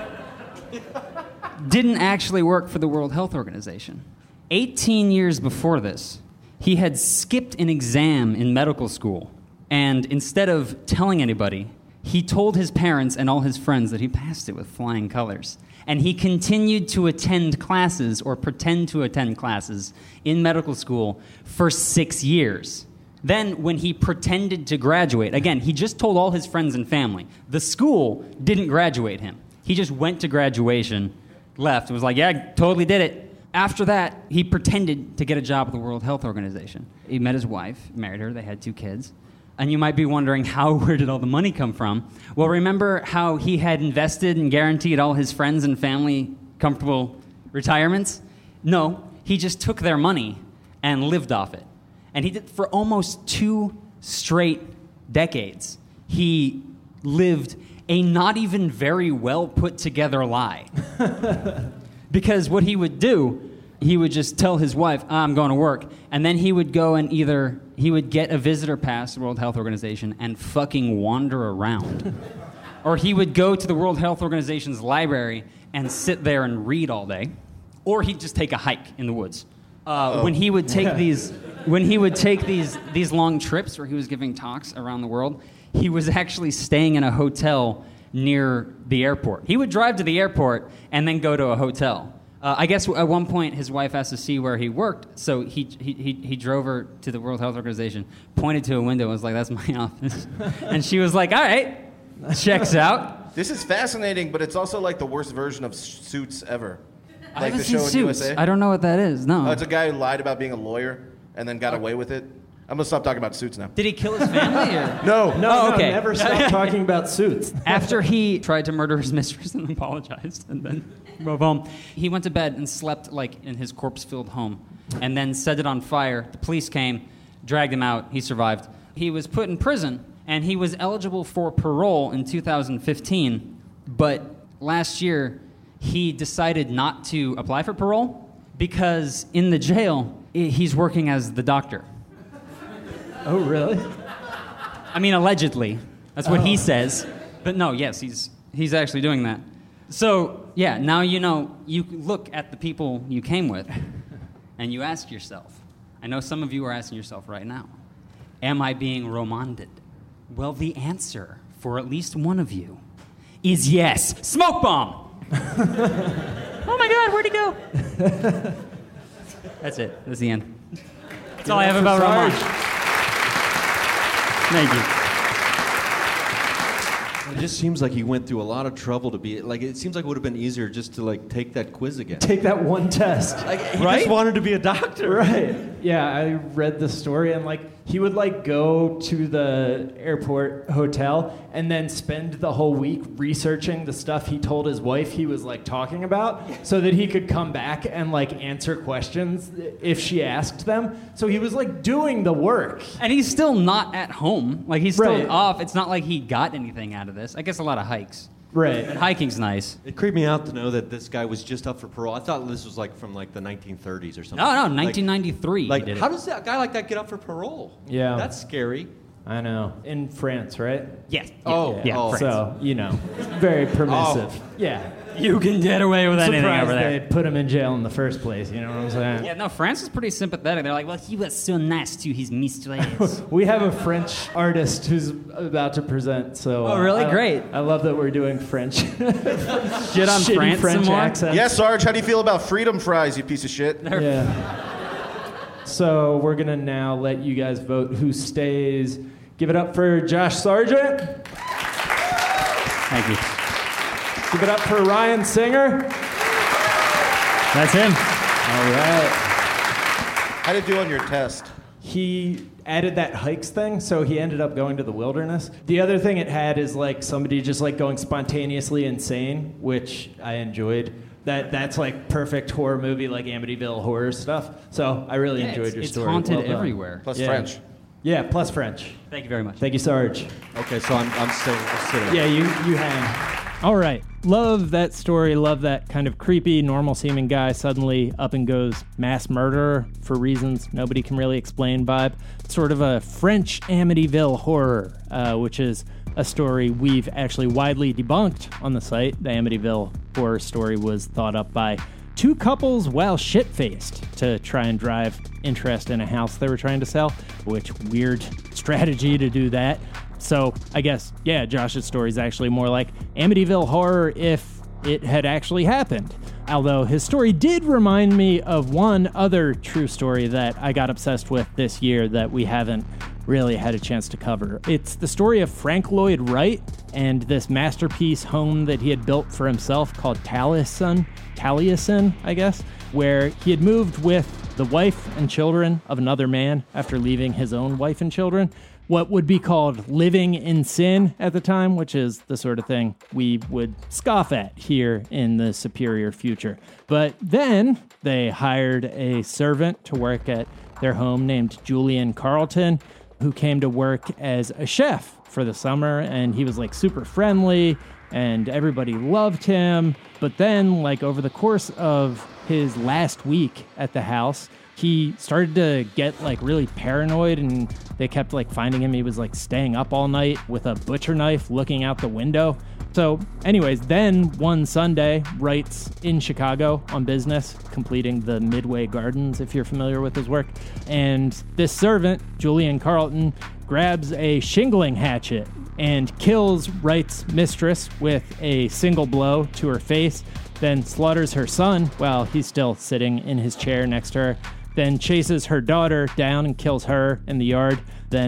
didn't actually work for the World Health Organization. eighteen years before this, he had skipped an exam in medical school, and instead of telling anybody, he told his parents and all his friends that he passed it with flying colors. And he continued to attend classes or pretend to attend classes in medical school for six years. Then, when he pretended to graduate, again, he just told all his friends and family. The school didn't graduate him. He just went to graduation, left, and was like, yeah, totally did it. After that, he pretended to get a job at the World Health Organization. He met his wife, married her, they had two kids. And you might be wondering, how, where did all the money come from? Well, remember how he had invested and guaranteed all his friends and family comfortable retirements? No, he just took their money and lived off it. And he did for almost two straight decades. He lived a not even very well put together lie. Because what he would do, he would just tell his wife, ah, I'm going to work. And then he would go and either, he would get a visitor pass to the World Health Organization and fucking wander around. Or he would go to the World Health Organization's library and sit there and read all day. Or he'd just take a hike in the woods. Uh, when he would take these, when he would take these these long trips where he was giving talks around the world, he was actually staying in a hotel near the airport. He would drive to the airport and then go to a hotel. Uh, I guess at one point his wife asked to see where he worked, so he, he he he drove her to the World Health Organization, pointed to a window, and was like, "That's my office," and she was like, "All right, checks out." This is fascinating, but it's also like the worst version of Suits ever. I Like haven't the seen show in Suits. U S A. I don't know what that is. No. Oh, it's a guy who lied about being a lawyer and then got away with it. I'm gonna stop talking about Suits now. Did he kill his family? Or? No. No, Oh, no, okay. never stop talking about Suits. After he tried to murder his mistress and apologized and then drove home, he went to bed and slept like in his corpse-filled home and then set it on fire. The police came, dragged him out. He survived. He was put in prison and he was eligible for parole in two thousand fifteen, but last year he decided not to apply for parole because in the jail i- he's working as the doctor. Oh, really? I mean, allegedly. That's what Oh. he says. But no, yes, he's he's actually doing that. So, yeah, now you know, you look at the people you came with and you ask yourself, I know some of you are asking yourself right now, am I being romanded? Well, the answer for at least one of you is yes. Smoke bomb! Oh my God, where'd he go? That's it. That's the end. That's all I have about Sarge. romance. Thank you. It just seems like he went through a lot of trouble to be like. It seems like it would have been easier just to like take that quiz again. Take that one test. Like, he right? just wanted to be a doctor. Right. Yeah, I read the story and like he would like go to the airport hotel and then spend the whole week researching the stuff he told his wife he was like talking about so that he could come back and like answer questions if she asked them. So he was like doing the work. And he's still not at home. Like, he's still Right. off. It's not like he got anything out of this. I guess a lot of hikes. Right. But hiking's nice. It creeped me out to know that this guy was just up for parole. I thought this was like from like the nineteen thirties or something. No, no, Like- nineteen ninety-three. Like, he did how it. does that a guy like that get up for parole? Yeah. That's scary. I know. In France, right? Yes. Oh, yeah, oh. France. So, you know, very permissive. Oh. Yeah. You can get away with anything Surprised over there. they put him in jail in the first place, you know what I'm saying? Yeah, no, France is pretty sympathetic. They're like, well, he was so nice to his mistress. We have a French artist who's about to present, so... Oh, really? I- Great. I love that we're doing French. Shit on Shitty France French some more? accents. Yes, Sarge, how do you feel about freedom fries, you piece of shit? Yeah. So we're going to now let you guys vote who stays. Give it up for Josh Sargent. Thank you. Give it up for Ryan Singer. That's him. All right. How did you do on your test? He added that hikes thing, so he ended up going to the wilderness. The other thing it had is like somebody just like going spontaneously insane, which I enjoyed. That that's like perfect horror movie, like Amityville horror stuff. So I really Yeah, enjoyed it's, your it's story. haunted Well done. everywhere. Plus Yeah. French. Yeah, plus French. Thank you very much. Thank you, Sarge. Okay, so I'm I'm staying. I'm sitting. Yeah, you you hang. All right. Love that story. Love that kind of creepy, normal seeming guy suddenly up and goes mass murderer for reasons nobody can really explain vibe. Sort of a French Amityville horror, uh, which is a story we've actually widely debunked on the site. The Amityville horror story was thought up by two couples while shit-faced to try and drive interest in a house they were trying to sell, which weird strategy to do that. So I guess, yeah, Josh's story is actually more like Amityville horror if it had actually happened. Although his story did remind me of one other true story that I got obsessed with this year that we haven't really had a chance to cover. It's the story of Frank Lloyd Wright and this masterpiece home that he had built for himself called Taliesin, Taliesin, I guess, where he had moved with the wife and children of another man after leaving his own wife and children. What would be called living in sin at the time, which is the sort of thing we would scoff at here in the superior future. But then they hired a servant to work at their home named Julian Carlton, who came to work as a chef for the summer, and he was like super friendly and everybody loved him. But then, like, over the course of his last week at the house, he started to get like really paranoid, and they kept like finding him. He was like staying up all night with a butcher knife looking out the window. So anyways, then one Sunday, Wright's in Chicago on business, completing the Midway Gardens, if you're familiar with his work. And this servant, Julian Carlton, grabs a shingling hatchet and kills Wright's mistress with a single blow to her face, then slaughters her son while he's still sitting in his chair next to her, then chases her daughter down and kills her in the yard, then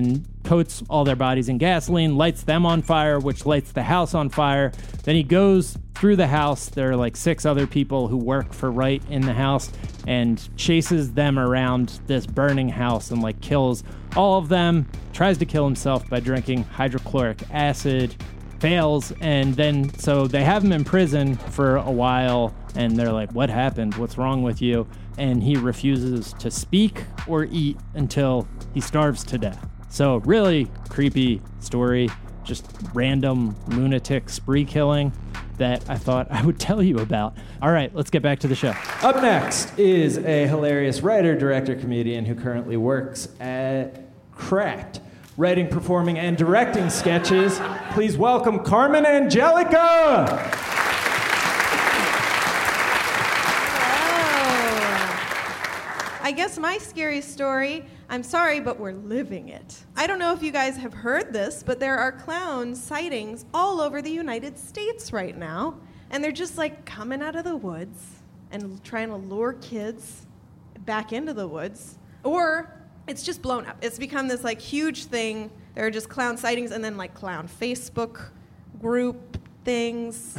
coats all their bodies in gasoline, lights them on fire, which lights the house on fire. Then he goes through the house. There are like six other people who work for Wright in the house and chases them around this burning house and like kills all of them, tries to kill himself by drinking hydrochloric acid, fails, and then so they have him in prison for a while and they're like, what happened? What's wrong with you? And he refuses to speak or eat until he starves to death. So really creepy story, just random lunatic spree killing that I thought I would tell you about. All right, let's get back to the show. Up next is a hilarious writer, director, comedian who currently works at Cracked, writing, performing, and directing sketches. Please welcome Carmen Angelica! I guess my scary story, I'm sorry, but we're living it. I don't know if you guys have heard this, but there are clown sightings all over the United States right now. And they're just like coming out of the woods and trying to lure kids back into the woods. Or it's just blown up. It's become this like huge thing. There are just clown sightings and then like clown Facebook group things,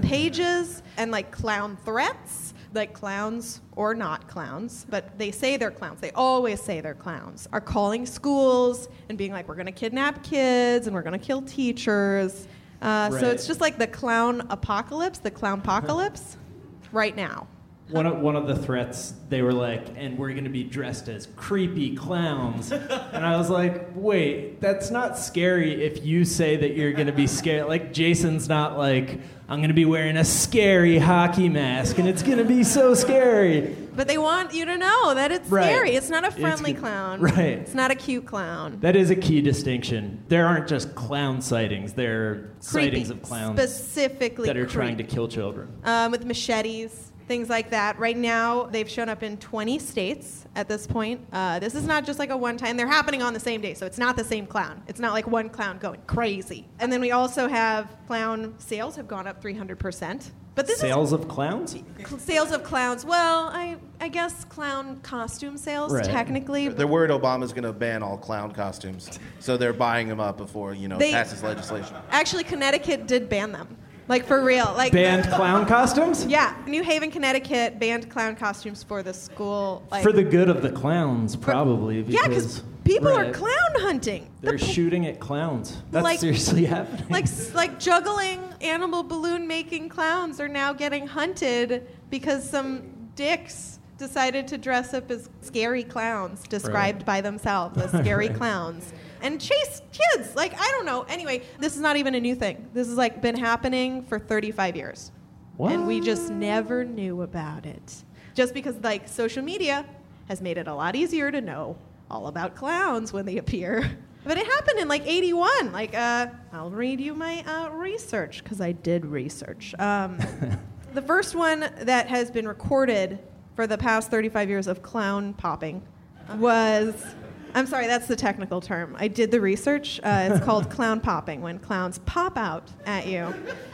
pages, and like clown threats. Like clowns or not clowns, but they say they're clowns. They always say they're clowns. Are calling schools and being like, we're going to kidnap kids and we're going to kill teachers. Uh, right. So it's just like the clown apocalypse, the clown apocalypse right now. One of, one of the threats, they were like, and we're going to be dressed as creepy clowns. And I was like, wait, that's not scary if you say that you're going to be scared. Like, Jason's not like, I'm going to be wearing a scary hockey mask, and it's going to be so scary. But they want you to know that it's Right. scary. It's not a friendly It's- clown. right. It's not a cute clown. That is a key distinction. There aren't just clown sightings. There are Creepy. sightings of clowns Specifically that are trying to creepy. kill children. Um, with machetes, things like that. Right now, they've shown up in twenty states at this point. Uh, this is not just like a one-time. They're happening on the same day, so it's not the same clown. It's not like one clown going crazy. And then we also have clown sales have gone up three hundred percent. But this Sales of clowns? is sales of clowns. Well, I I guess clown costume sales, Right. technically. They're worried Obama's going to ban all clown costumes, so they're buying them up before, you know, They- passes legislation. Actually, Connecticut did ban them. Like, for real. Like Banned clown costumes? Yeah, New Haven, Connecticut banned clown costumes for the school. Like, For the good of the clowns, probably. yeah, because people are right, clown hunting. They're The- shooting at clowns. That's Like- seriously happening. like like juggling animal balloon making clowns are now getting hunted because some dicks decided to dress up as scary clowns, described Right. by themselves as scary clowns, and chase kids. Like, I don't know. Anyway, this is not even a new thing. This has like been happening for thirty-five years. What? And we just never knew about it. Just because like social media has made it a lot easier to know all about clowns when they appear. But it happened in like eighty-one. Like, uh, I'll read you my uh, research, because I did research. Um, the first one that has been recorded for the past thirty-five years of clown popping was, I'm sorry, that's the technical term. I did the research. Uh, it's called clown popping, when clowns pop out at you.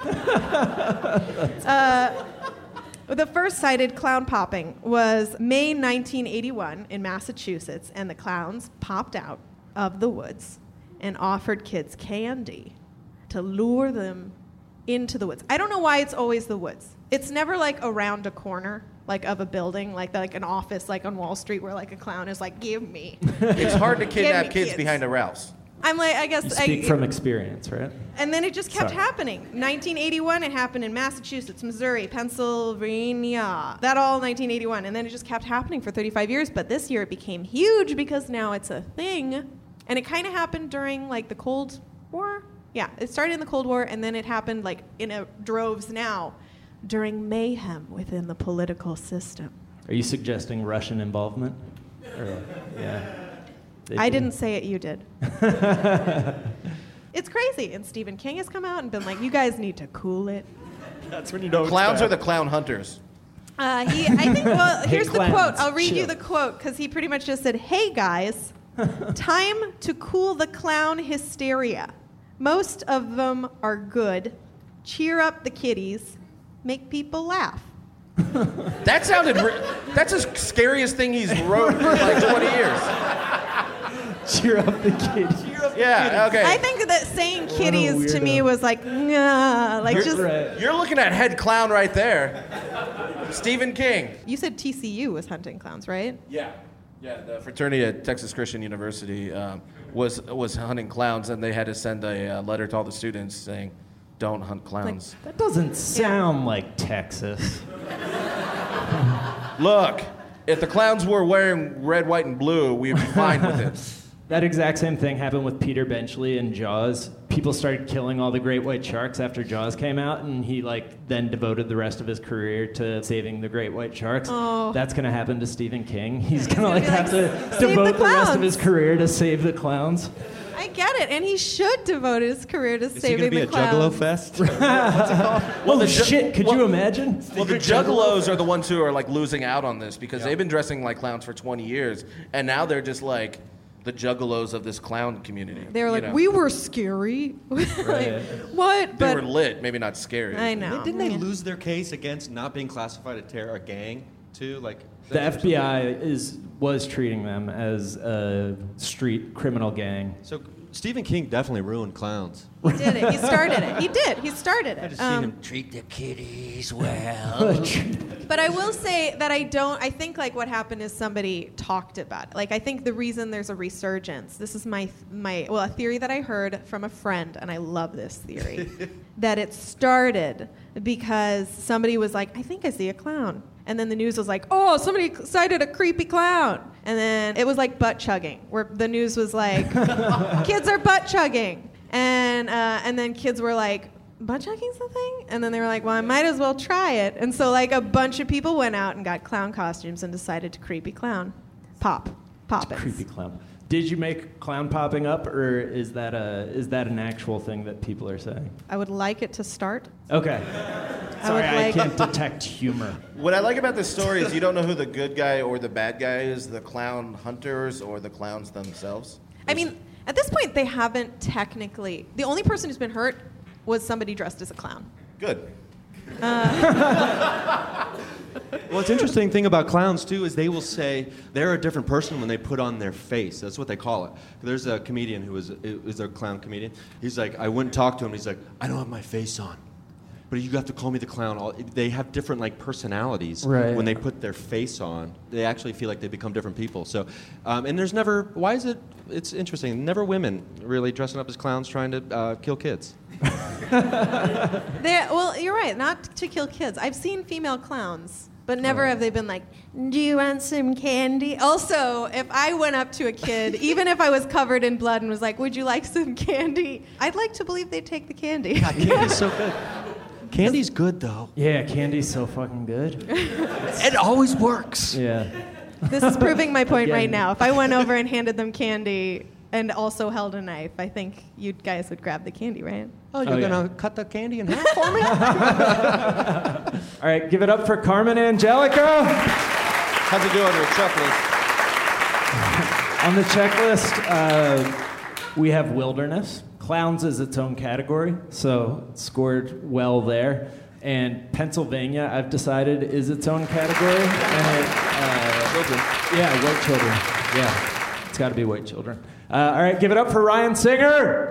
uh, The first cited clown popping was May nineteen eighty-one in Massachusetts, and the clowns popped out of the woods and offered kids candy to lure them into the woods. I don't know why it's always the woods. It's never like around a corner, like of a building, like like an office, like on Wall Street, where like a clown is like, "Give me." It's hard to Give kidnap me kids, kids. behind a Ralph's. I'm like, I guess You speak I, from experience, right? and then it just kept Sorry. happening. nineteen eighty-one, it happened in Massachusetts, Missouri, Pennsylvania. That all nineteen eighty-one. And then it just kept happening for thirty-five years. But this year it became huge because now it's a thing. And it kind of happened during like the Cold War. Yeah, it started in the Cold War, and then it happened like in a droves now during mayhem within the political system. Are you suggesting Russian involvement? Or, yeah. They I do. didn't say it, you did. It's crazy. And Stephen King has come out and been like, you guys need to cool it. That's when you know. Clowns are the clown hunters. Uh, he, I think, well, Hey, here's the clowns, quote. I'll read you chill. the quote, because he pretty much just said, "Hey, guys, time to cool the clown hysteria. Most of them are good. Cheer up the kiddies. Make people laugh." That sounded. Re- that's the scariest thing he's wrote in like twenty years. Cheer up the kitties. Cheer up Yeah, okay. I think that saying kitties to me was like, nah, like you're, just. Right. You're looking at head clown right there. Stephen King. You said T C U was hunting clowns, right? Yeah. Yeah, the fraternity at Texas Christian University um, was was hunting clowns, and they had to send a uh, letter to all the students saying, don't hunt clowns. That doesn't sound like Texas. Look, if the clowns were wearing red, white, and blue, we'd be fine with it. That exact same thing happened with Peter Benchley in Jaws. People started killing all the great white sharks after Jaws came out, and he like then devoted the rest of his career to saving the great white sharks. Oh. That's gonna happen to Stephen King. He's gonna gonna like be have like, to "Save the devote the, rest of clowns." his career to save the clowns. I get it, and he should devote his career to Is he saving going to be the a clowns. Juggalo fest? Well, the ju- shit, could well- you imagine? Well, the Juggalos are the ones who are like losing out on this because they've been dressing like clowns for twenty years, and now they're just like the Juggalos of this clown community. They were you like, know? we were scary. Like, what? They But were lit, maybe not scary. I know. Didn't they Yeah. lose their case against not being classified a terror a gang too? Like The F B I is was treating them as a street criminal gang. So Stephen King definitely ruined clowns. He did it. He started it. He did. He started I it. just Um, seen him treat the kitties well. But I will say that I don't, I think like what happened is somebody talked about it. Like I think the reason there's a resurgence, this is my, my well, a theory that I heard from a friend, and I love this theory, that it started because somebody was like, I think I see a clown. And then the news was like, oh, somebody sighted a creepy clown. And then it was like butt chugging, where the news was like, kids are butt chugging. And, uh, and then kids were like, butt chugging's the thing? And then they were like, well, I might as well try it. And so like a bunch of people went out and got clown costumes and decided to creepy clown. Pop. Pop it. Creepy clown. Did you make clown popping up, or is that a is that an actual thing that people are saying? I would like it to start. Okay. I Sorry, would I, like- can't detect humor. What I like about this story is you don't know who the good guy or the bad guy is, the clown hunters or the clowns themselves. I mean, at this point, they haven't technically. The only person who's been hurt was somebody dressed as a clown. Good. Well, what's interesting thing about clowns too is they will say they're a different person when they put on their face. That's what they call it. There's a comedian who is is a clown comedian. He's like, I wouldn't talk to him. He's like, I don't have my face on, but you have to call me the clown. All they have different like personalities Right. when they put their face on. They actually feel like they become different people. So, um, and there's never. Why is it? It's interesting. Never women really dressing up as clowns trying to uh, kill kids. They, well, you're right. Not to kill kids. I've seen female clowns, but never have they been like, do you want some candy? Also, if I went up to a kid, even if I was covered in blood and was like, would you like some candy? I'd like to believe they'd take the candy. God, candy's so good. Candy's good though. Yeah, candy's so fucking good. It always works. Yeah. This is proving my point right Again. now. If I went over and handed them candy and also held a knife, I think you guys would grab the candy, right? Oh, you're Oh, yeah. gonna cut the candy in half for me? All right, give it up for Carmen Angelica. How's it do on your checklist? On the checklist, uh, we have wilderness. Clowns is its own category, so it scored well there. And Pennsylvania, I've decided, is its own category. And it, uh, Children. yeah, white children. Yeah, it's got to be white children. Uh, all right, give it up for Ryan Singer.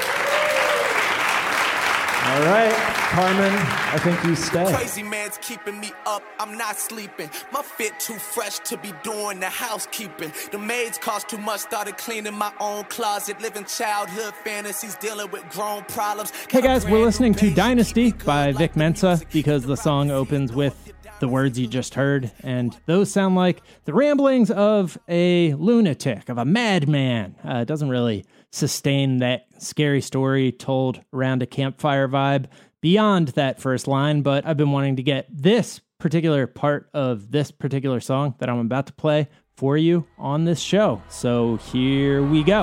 All right, Carmen, I think you stay. Crazy man's keeping me up, I'm not sleeping. My fit too fresh to be doing the housekeeping. The maids cost too much, started cleaning my own closet. Living childhood fantasies, dealing with grown problems. Hey guys, we're listening to Dynasty by Vic Mensa because the song opens with the words you just heard, and those sound like the ramblings of a lunatic, of a madman. Uh, it doesn't really sustain that scary story told around a campfire vibe beyond that first line, but I've been wanting to get this particular part of this particular song that I'm about to play for you on this show. So here we go.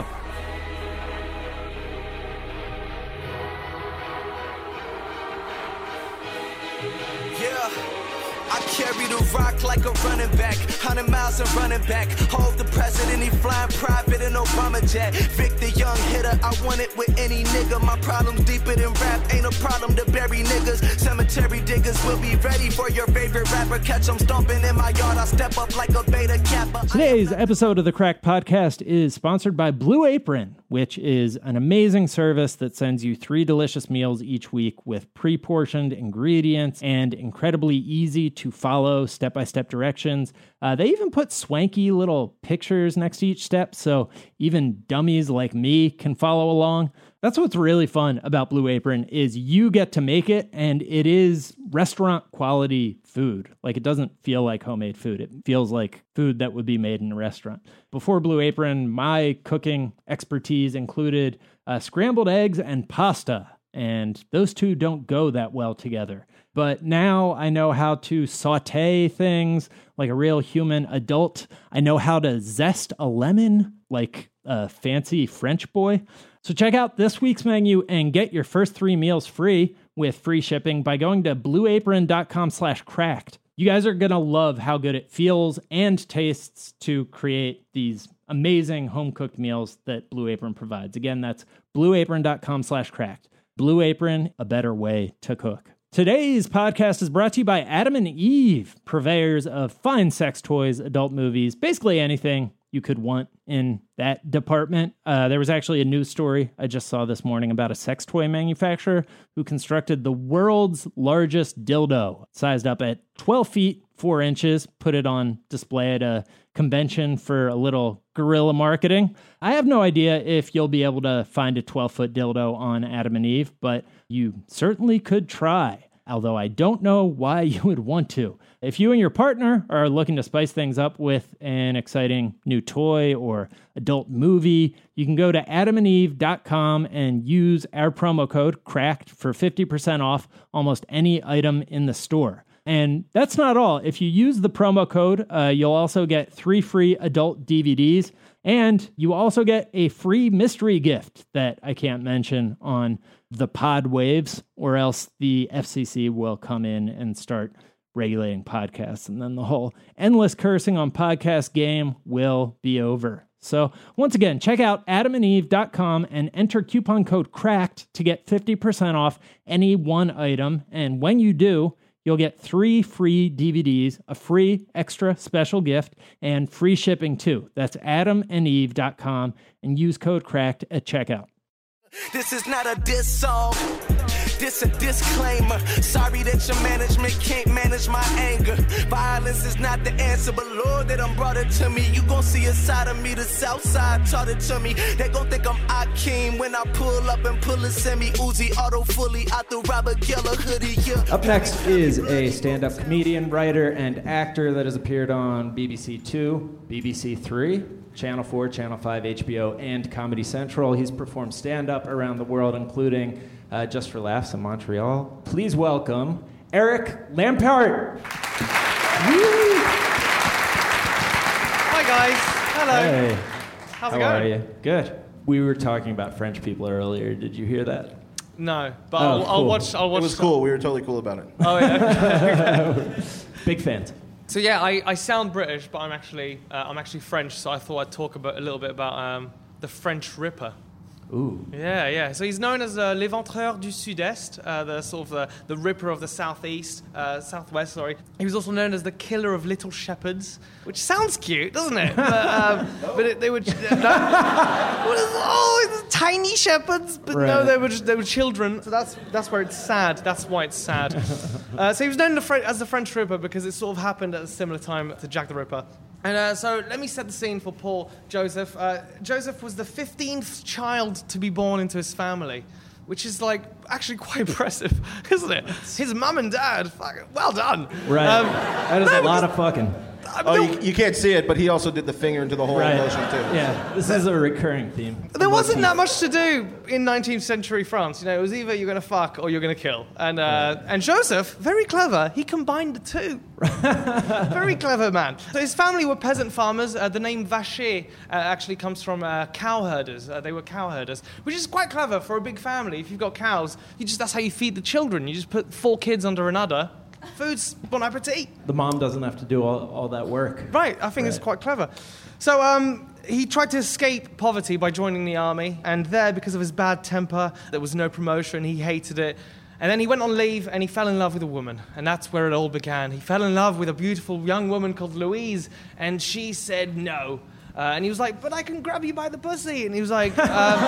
Carry the rock like a running back, hundred miles and running back. Hold the president, he flying private in Obama jet. Vic the young hitter, I want it with any nigga. My problem's deeper than rap, ain't a problem to bury niggas. Cemetery cemetery diggers will be ready for your favorite rapper. Catch them stomping in my yard. I step up like a beta kappa. Today's episode of the Cracked Podcast is sponsored by Blue Apron, which is an amazing service that sends you three delicious meals each week with pre-portioned ingredients and incredibly easy to follow step-by-step directions. Uh, they even put swanky little pictures next to each step, so even dummies like me can follow along. That's what's really fun about Blue Apron is you get to make it, and it is restaurant quality food. Like, it doesn't feel like homemade food. It feels like food that would be made in a restaurant. Before Blue Apron, my cooking expertise included uh, scrambled eggs and pasta, and those two don't go that well together. But now I know how to saute things like a real human adult. I know how to zest a lemon like a fancy French boy. So check out this week's menu and get your first three meals free with free shipping by going to blueapron.com slash cracked. You guys are going to love how good it feels and tastes to create these amazing home-cooked meals that Blue Apron provides. Again, that's blueapron.com slash cracked. Blue Apron, a better way to cook. Today's podcast is brought to you by Adam and Eve, purveyors of fine sex toys, adult movies, basically anything you could want in that department. Uh, there was actually a news story I just saw this morning about a sex toy manufacturer who constructed the world's largest dildo, sized up at twelve feet, four inches, put it on display at a convention for a little guerrilla marketing. I have no idea if you'll be able to find a twelve-foot dildo on Adam and Eve, but you certainly could try, although I don't know why you would want to. If you and your partner are looking to spice things up with an exciting new toy or adult movie, you can go to adam and eve dot com and use our promo code CRACKED for fifty percent off almost any item in the store. And that's not all. If you use the promo code, uh, you'll also get three free adult D V Ds, and you also get a free mystery gift that I can't mention on the pod waves, or else the F C C will come in and start regulating podcasts, and then the whole endless cursing on podcast game will be over. So once again, check out adam and eve dot com and enter coupon code CRACKED to get fifty percent off any one item. And when you do, you'll get three free D V Ds, a free extra special gift, and free shipping too. That's adam and eve dot com and use code CRACKED at checkout. This is not a diss song. This a disclaimer. Sorry that your management can't manage my anger. Violence is not the answer, but Lord, that done brought it to me. You gon' see a side of me, the south side taught it to me. They gon' think I'm Akeem when I pull up and pull a semi-Uzi auto fully out the Robert Geller hoodie. Yeah. Up next is a stand-up comedian, writer, and actor that has appeared on B B C Two, B B C Three, Channel four, Channel five, H B O, and Comedy Central. He's performed stand-up around the world, including uh, Just for Laughs in Montreal. Please welcome Eric Lampart. Hi, guys. Hello. Hey. How's How it going? are you? Good. We were talking about French people earlier. Did you hear that? No, but Oh, I'll, I'll cool. watch. I'll watch. It was cool. We were totally cool about it. Oh yeah. Big fans. So yeah, I, I sound British, but I'm actually uh, I'm actually French. So I thought I'd talk about a little bit about um, the French Ripper. Ooh. Yeah, yeah. So he's known as uh, l'Éventreur du Sud-Est, uh, the sort of uh, the Ripper of the Southeast, uh, Southwest. Sorry. He was also known as the Killer of Little Shepherds, which sounds cute, doesn't it? But, um, but it, they were uh, no, oh, it's tiny shepherds, but Right. no, they were just, they were children. So that's that's where it's sad. That's why it's sad. Uh, so he was known the Fre- as the French Ripper because it sort of happened at a similar time to Jack the Ripper. And uh, so let me set the scene for Paul Joseph. Uh, Joseph was the fifteenth child to be born into his family, which is like actually quite impressive, isn't it? His mum and dad, fucking, well done. Right. Um, that is no, a lot of fucking. Oh, you, you can't see it, but he also did the finger into the whole Right. motion too. Yeah, this is a recurring theme. There wasn't that much to do in nineteenth century France. You know, it was either you're going to fuck or you're going to kill. And uh, and Joseph, very clever, he combined the two. Very clever man. So his family were peasant farmers. Uh, the name Vacher uh, actually comes from uh, cow herders. Uh, they were cow herders, which is quite clever for a big family. If you've got cows, you just that's how you feed the children. You just put four kids under an udder. Food's bon appetit. The mom doesn't have to do all, all that work. Right, I think Right. it's quite clever. So um, he tried to escape poverty by joining the army, and there, because of his bad temper, there was no promotion, he hated it, And then he went on leave and he fell in love with a woman. And that's where it all began. He fell in love with a beautiful young woman called Louise, and she said no. Uh, and he was like, but I can grab you by the pussy. And he was like, um,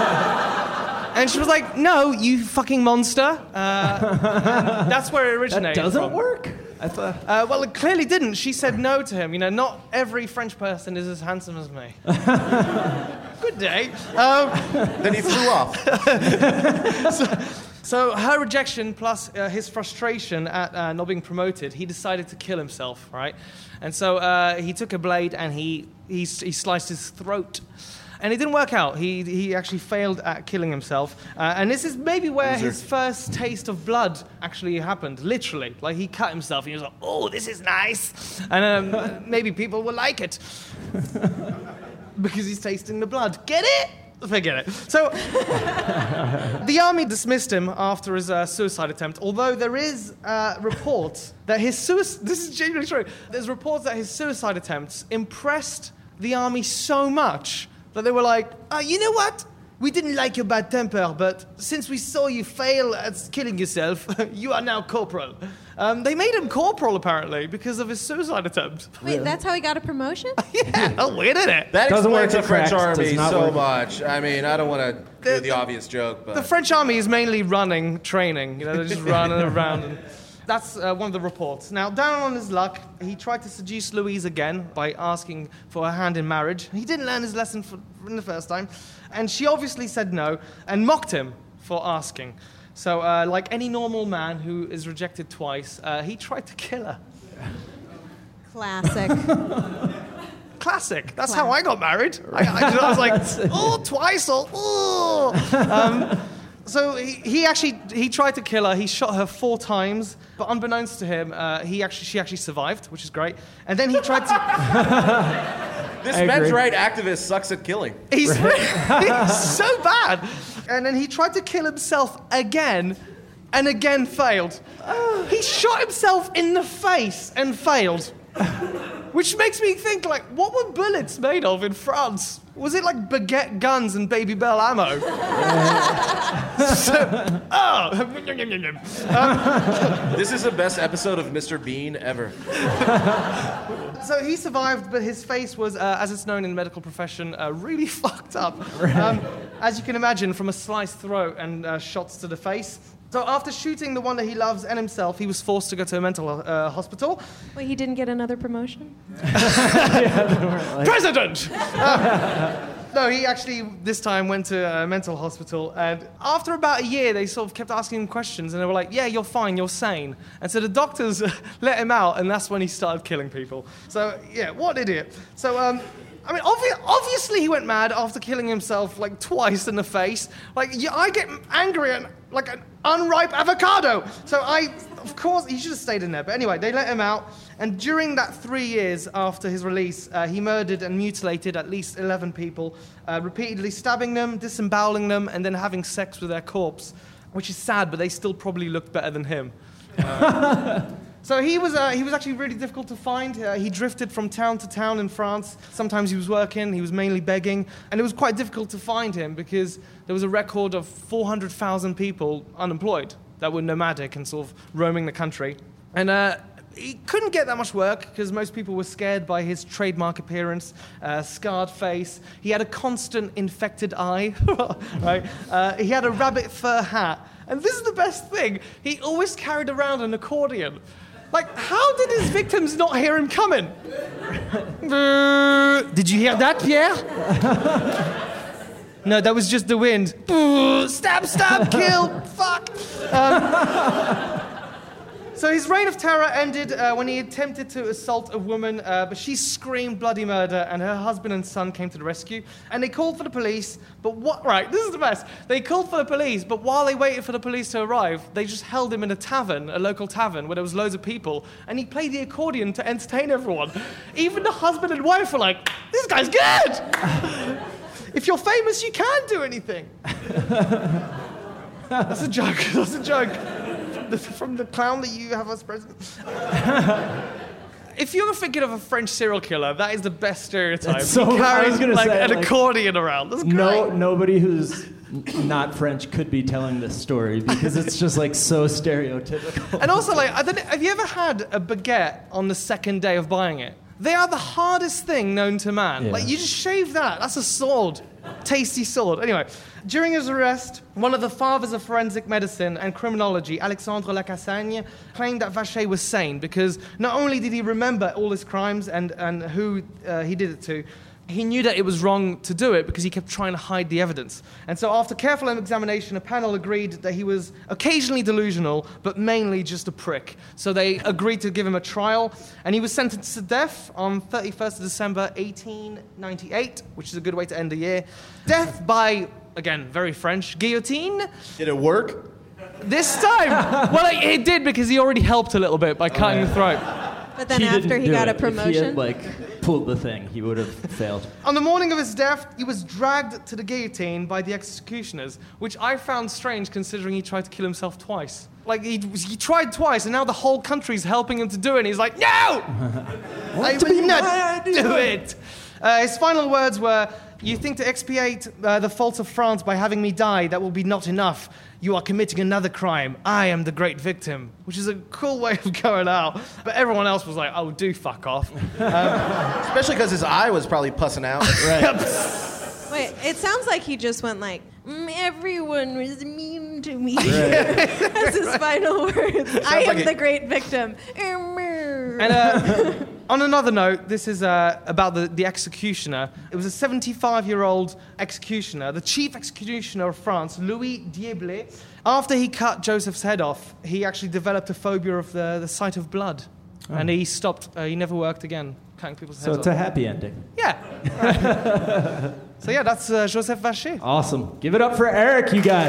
and she was like, no, you fucking monster. Uh, that's where it originated That doesn't from. work? I thought. Uh, well, it clearly didn't. She said no to him. You know, not every French person is as handsome as me. Good day. Um, Then he flew off. so, so her rejection plus uh, his frustration at uh, not being promoted, he decided to kill himself, right? And so uh, he took a blade and he, he he sliced his throat. And it didn't work out. He he actually failed at killing himself. Uh, and this is maybe where Loser. his first taste of blood actually happened, literally. Like, he cut himself and he was like, oh, this is nice. And um, maybe people will like it. Because he's tasting the blood. Get it? Forget it. So, the army dismissed him after his uh, suicide attempt, although there is uh, reports that his suicide... This is genuinely true. There's reports that his suicide attempts impressed the army so much that they were like, uh, you know what? We didn't like your bad temper, but since we saw you fail at killing yourself, you are now corporal. Um, they made him corporal, apparently, because of his suicide attempt. Wait, that's how he got a promotion? Yeah, oh, weird, isn't it? That Doesn't explains work the at French Cracked. army Does not so work. much. I mean, I don't want to The- do the obvious joke, but The French army is mainly running training. You know, they're just running around. And that's uh, one of the reports. Now, down on his luck, he tried to seduce Louise again by asking for her hand in marriage. He didn't learn his lesson for, from the first time. And she obviously said no and mocked him for asking. So, uh, like any normal man who is rejected twice, uh, he tried to kill her. Classic. Classic. That's how I got married. I, I, I was like, oh, twice, or oh. Um, so he, he actually he tried to kill her. He shot her four times, but unbeknownst to him, uh, he actually she actually survived, which is great. And then he tried to. this I men's agree. right activist sucks at killing. He's, he's so bad. And then he tried to kill himself again, and again failed. He shot himself in the face and failed. Which makes me think, like, what were bullets made of in France? Was it like baguette guns and Baby Bell ammo? so, oh. um, This is the best episode of Mister Bean ever. so he survived, but his face was, uh, as it's known in the medical profession, uh, really fucked up. Um, as you can imagine, from a sliced throat and uh, shots to the face. So after shooting the one that he loves and himself, he was forced to go to a mental uh, hospital. Wait, he didn't get another promotion? President! Uh, no, he actually this time went to a mental hospital, and after about a year, they sort of kept asking him questions, and they were like, yeah, you're fine, you're sane. And so the doctors let him out, and that's when he started killing people. So, yeah, what an idiot. So, um... I mean, obvi- obviously he went mad after killing himself, like, twice in the face. Like, y- I get angry at, like, an unripe avocado. So I, of course, he should have stayed in there. But anyway, they let him out. And during that three years after his release, uh, he murdered and mutilated at least eleven people, uh, repeatedly stabbing them, disemboweling them, and then having sex with their corpse. Which is sad, but they still probably looked better than him. Uh, So he was uh, he was actually really difficult to find. Uh, he drifted from town to town in France. Sometimes he was working, he was mainly begging, and it was quite difficult to find him because there was a record of four hundred thousand people unemployed that were nomadic and sort of roaming the country. And uh, he couldn't get that much work because most people were scared by his trademark appearance, uh, scarred face. He had a constant infected eye, right? Uh, he had a rabbit fur hat. And this is the best thing. He always carried around an accordion. Like, how did his victims not hear him coming? Did you hear that, Pierre? No, that was just the wind. Stab, stab, kill, fuck. Um, so his reign of terror ended uh, when he attempted to assault a woman, uh, but she screamed bloody murder, and her husband and son came to the rescue. And they called for the police, but what? Right, this is the best. They called for the police, but while they waited for the police to arrive, they just held him in a tavern, a local tavern, where there was loads of people, and he played the accordion to entertain everyone. Even the husband and wife were like, this guy's good! If you're famous, you can do anything. That's a joke, that's a joke. From the clown that you have as president. If you're thinking of a French serial killer, that is the best stereotype. That's so- he I carries was gonna like say, an like, accordion around. That's great. No, nobody who's n- not French could be telling this story because it's just like so stereotypical. And also, like, I don't know, have you ever had a baguette on the second day of buying it? They are the hardest thing known to man. Yeah. Like, you just shave that. That's a sword. Tasty sword. Anyway, during his arrest, one of the fathers of forensic medicine and criminology, Alexandre Lacassagne, claimed that Vacher was sane because not only did he remember all his crimes and, and who uh, he did it to, he knew that it was wrong to do it because he kept trying to hide the evidence. And so after careful examination, a panel agreed that he was occasionally delusional, but mainly just a prick. So they agreed to give him a trial, and he was sentenced to death on thirty-first of December, eighteen ninety-eight, which is a good way to end the year. Death by, again, very French, guillotine. Did it work? This time! Well, it, it did because he already helped a little bit by cutting the throat. But then He after didn't he do got it. a promotion. If he had, like, pulled the thing, he would have failed. On the morning of his death, he was dragged to the guillotine by the executioners, which I found strange considering he tried to kill himself twice. Like, he, he tried twice, and now the whole country's helping him to do it, and he's like, no! I will not do it! Uh, his final words were, you think to expiate uh, the faults of France by having me die, that will be not enough. You are committing another crime. I am the great victim. Which is a cool way of going out. But everyone else was like, oh, do fuck off. Um, Especially because his eye was probably pussing out. Wait, it sounds like he just went like, mm, everyone was mean to me. That's his final words. I am like it- the great victim. And uh, on another note, this is uh, about the, the executioner. It was a seventy-five-year-old executioner, the chief executioner of France, Louis Dieblet. After he cut Joseph's head off, he actually developed a phobia of the, the sight of blood. Oh. And he stopped, uh, he never worked again, cutting people's So heads it's off. a happy ending. Yeah. So yeah, that's uh, Joseph Vacher. Awesome. Give it up for Eric, you guys.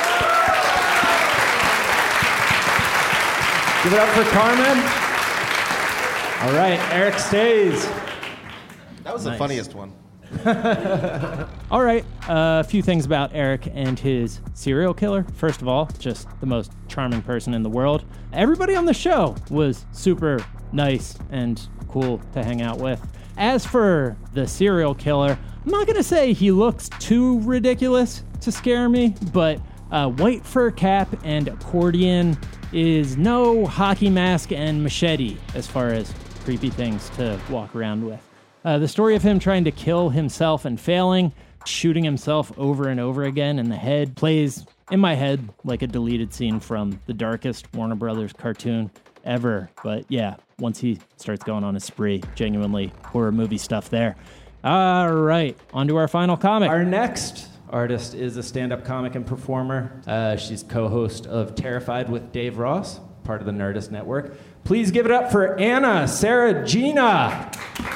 Give it up for Carmen. All right, Eric stays. That was Nice. the funniest one. All right, uh, a few things about Eric and his serial killer. First of all, just the most charming person in the world. Everybody on the show was super nice and cool to hang out with. As for the serial killer, I'm not going to say he looks too ridiculous to scare me, but a white fur cap and accordion is no hockey mask and machete as far as creepy things to walk around with. Uh, the story of him trying to kill himself and failing, shooting himself over and over again in the head, plays in my head like a deleted scene from the darkest Warner Brothers cartoon ever. But yeah, once he starts going on a spree, genuinely horror movie stuff there. All right, on to our final comic. Our next artist is a stand-up comic and performer. Uh, she's co-host of Terrified with Dave Ross, part of the Nerdist Network. Please give it up for Anna Saragina.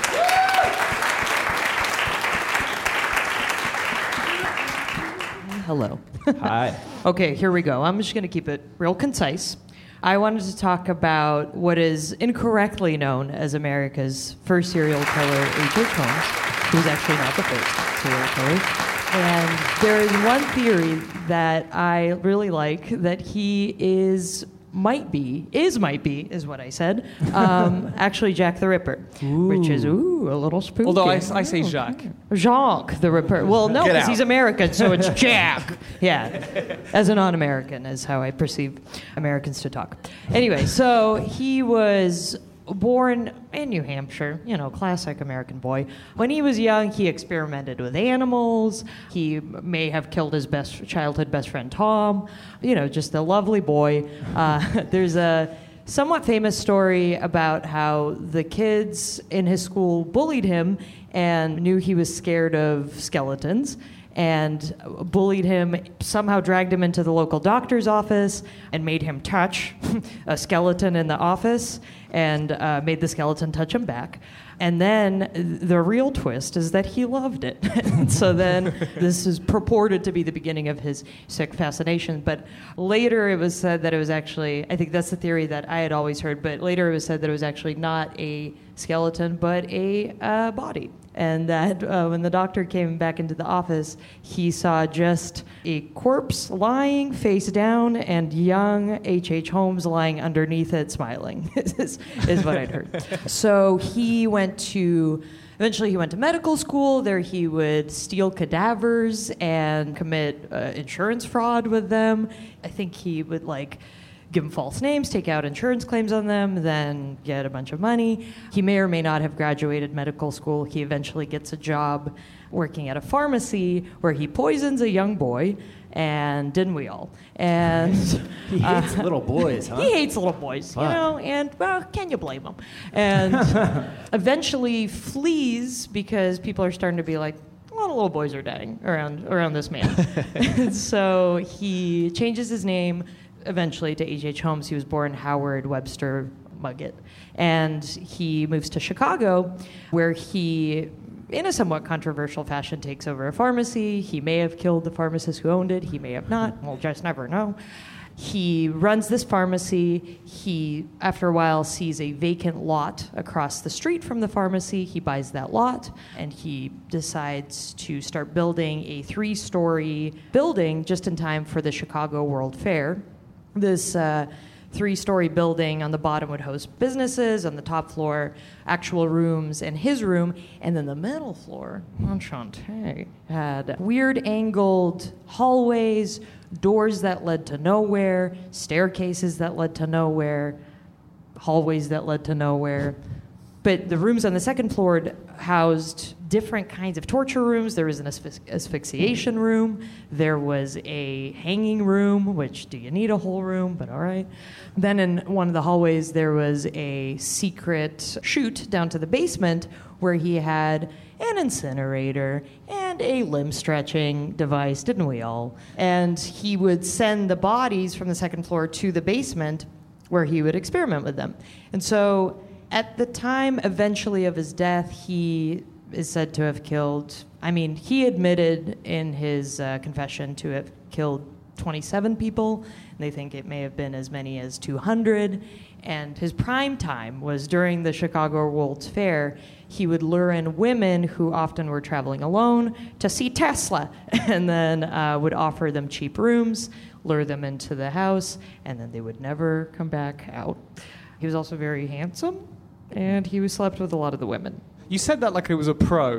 Hello. Hi. Okay, here we go. I'm just going to keep it real concise. I wanted to talk about what is incorrectly known as America's first serial killer, H H. Holmes, who was actually not the first serial killer. And there is one theory that I really like, that he is, might be, is might be, is what I said, um, actually Jack the Ripper, ooh. Which is, ooh, a little spooky. Although I, I say Jacques. Jacques the Ripper. Well, no, Get because out. he's American, so it's Jack. Yeah, as a non-American is how I perceive Americans to talk. Anyway, so he was born in New Hampshire, you know, classic American boy. When he was young, he experimented with animals. He may have killed his best childhood best friend, Tom. You know, just a lovely boy. Uh, there's a somewhat famous story about how the kids in his school bullied him and knew he was scared of skeletons and bullied him, somehow dragged him into the local doctor's office and made him touch a skeleton in the office and uh, made the skeleton touch him back. And then the real twist is that he loved it. So then this is purported to be the beginning of his sick fascination. But later it was said that it was actually, I think that's the theory that I had always heard, but later it was said that it was actually not a skeleton, but a uh, body. And that uh, when the doctor came back into the office, he saw just a corpse lying face down and young H H. Holmes lying underneath it smiling, is, is what I'd heard. So he went to Eventually, he went to medical school. There, he would steal cadavers and commit uh, insurance fraud with them. I think he would, like, give them false names, take out insurance claims on them, then get a bunch of money. He may or may not have graduated medical school. He eventually gets a job working at a pharmacy where he poisons a young boy, and didn't we all? And he hates uh, little boys, huh? He hates little boys, you wow. know, and, well, can you blame him? And eventually flees because people are starting to be like, a lot of little boys are dying around, around this man. So he changes his name eventually to H H. Holmes. He was born Howard Webster Muggett. And he moves to Chicago, where he, in a somewhat controversial fashion, takes over a pharmacy. He may have killed the pharmacist who owned it. He may have not. We'll just never know. He runs this pharmacy. He, after a while, sees a vacant lot across the street from the pharmacy. He buys that lot, and he decides to start building a three-story building just in time for the Chicago World Fair. This uh, three-story building on the bottom would host businesses, on the top floor, actual rooms, and his room. And then the middle floor, Enchante, had weird angled hallways, doors that led to nowhere, staircases that led to nowhere, hallways that led to nowhere. But the rooms on the second floor housed different kinds of torture rooms. There was an asphy- asphyxiation room. There was a hanging room, which, do you need a whole room? But all right. Then in one of the hallways, there was a secret chute down to the basement where he had an incinerator and a limb-stretching device, didn't we all? And he would send the bodies from the second floor to the basement where he would experiment with them. And so at the time, eventually, of his death, he is said to have killed, I mean, he admitted in his uh, confession to have killed twenty-seven people. And they think it may have been as many as two hundred. And his prime time was during the Chicago World's Fair. He would lure in women who often were traveling alone to see Tesla, and then uh, would offer them cheap rooms, lure them into the house, and then they would never come back out. He was also very handsome, and he was slept with a lot of the women. You said that like it was a pro.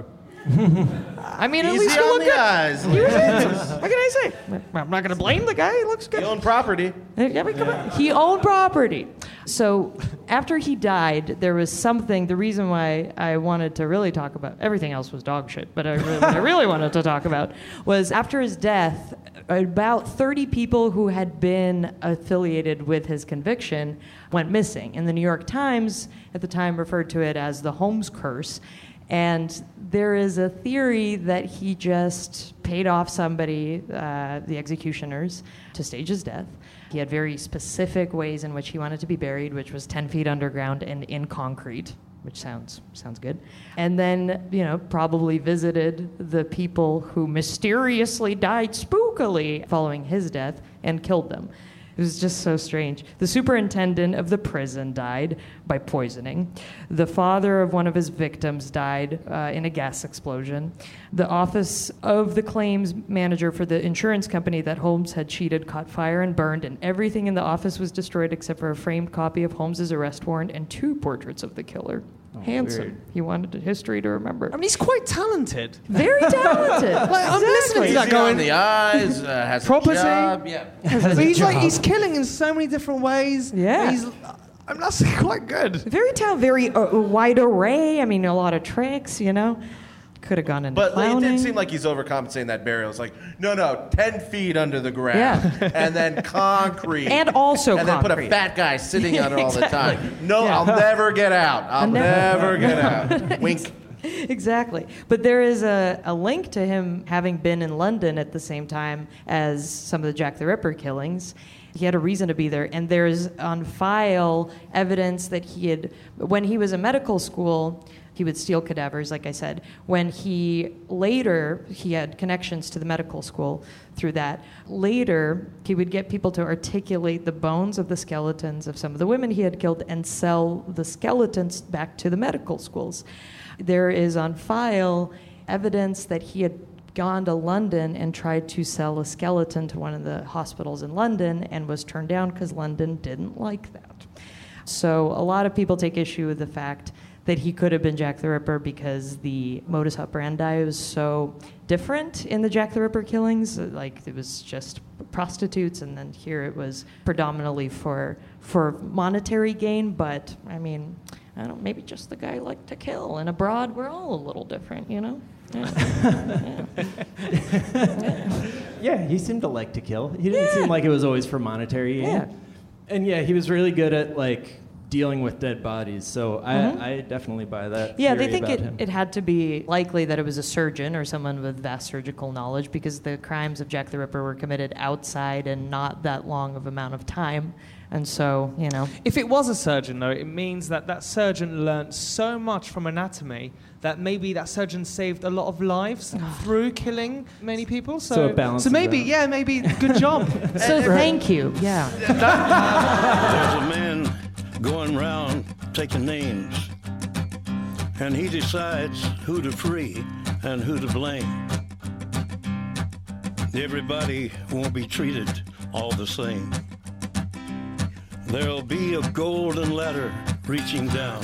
I mean, at Easy least he on looked the good. eyes. He was handsome. What can I say? I'm not going to blame the guy. He looks good. He owned property. Yeah, but come on. He owned property. So after he died, there was something, the reason why I wanted to really talk about, everything else was dog shit, but I really, what I really wanted to talk about was after his death, about thirty people who had been affiliated with his conviction went missing. And the New York Times at the time referred to it as the Holmes curse. And there is a theory that he just paid off somebody, uh, the executioners, to stage his death. He had very specific ways in which he wanted to be buried, which was ten feet underground and in concrete, which sounds sounds good. And then, you know, probably visited the people who mysteriously died spookily following his death and killed them. It was just so strange. The superintendent of the prison died by poisoning. The father of one of his victims died uh, in a gas explosion. The office of the claims manager for the insurance company that Holmes had cheated caught fire and burned, and everything in the office was destroyed except for a framed copy of Holmes's arrest warrant and two portraits of the killer. Oh, Handsome. Weird. He wanted history to remember. I mean, he's quite talented. Very talented. Like, I'm listening to that Easy going. on the eyes, uh, has Property. a job. Yeah. But he's like he's killing in so many different ways. Yeah. He's, I mean, that's quite good. Very talented, very uh, wide array. I mean, a lot of tricks, you know. Could have gone into But clowning. it did seem like he's overcompensating that burial. It's like, no, no, ten feet under the ground. Yeah. And then concrete. And also And then put a concrete. fat guy sitting under all the Exactly. time. No, Yeah. I'll never get out. I'll I'll never- never get out. Wink. Exactly. But there is a, a link to him having been in London at the same time as some of the Jack the Ripper killings. He had a reason to be there. And there's on file evidence that he had, when he was in medical school, he would steal cadavers, like I said. When he later, he had connections to the medical school through that. Later, he would get people to articulate the bones of the skeletons of some of the women he had killed and sell the skeletons back to the medical schools. There is on file evidence that he had gone to London and tried to sell a skeleton to one of the hospitals in London and was turned down because London didn't like that. So a lot of people take issue with the fact that he could have been Jack the Ripper because the modus operandi was so different in the Jack the Ripper killings. Like, it was just prostitutes, and then here it was predominantly for for monetary gain. But, I mean, I don't know, maybe just the guy liked to kill. And abroad, we're all a little different, you know? Yeah. yeah. yeah. yeah, he seemed to like to kill. He didn't yeah. seem like it was always for monetary gain. Yeah. And yeah, he was really good at, like, dealing with dead bodies, so Mm-hmm. I, I definitely buy that. Yeah, theory they think about it, him. it had to be likely that it was a surgeon or someone with vast surgical knowledge, because the crimes of Jack the Ripper were committed outside and not that long of amount of time. And so, you know. If it was a surgeon, though, it means that that surgeon learnt so much from anatomy that maybe that surgeon saved a lot of lives through killing many people. So, So it balances so maybe, out. yeah, maybe good job. So thank you. Yeah. There's a man going round taking names, and he decides who to free and who to blame. Everybody won't be treated all the same. There'll be a golden ladder reaching down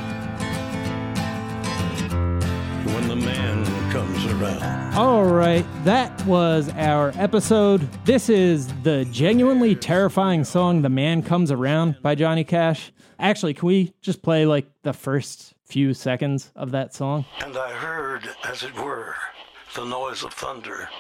when the man comes around. All right, that was our episode. This is the genuinely terrifying song The Man Comes Around by Johnny Cash. Actually, can we just play like the first few seconds of that song? And I heard, as it were, the noise of thunder.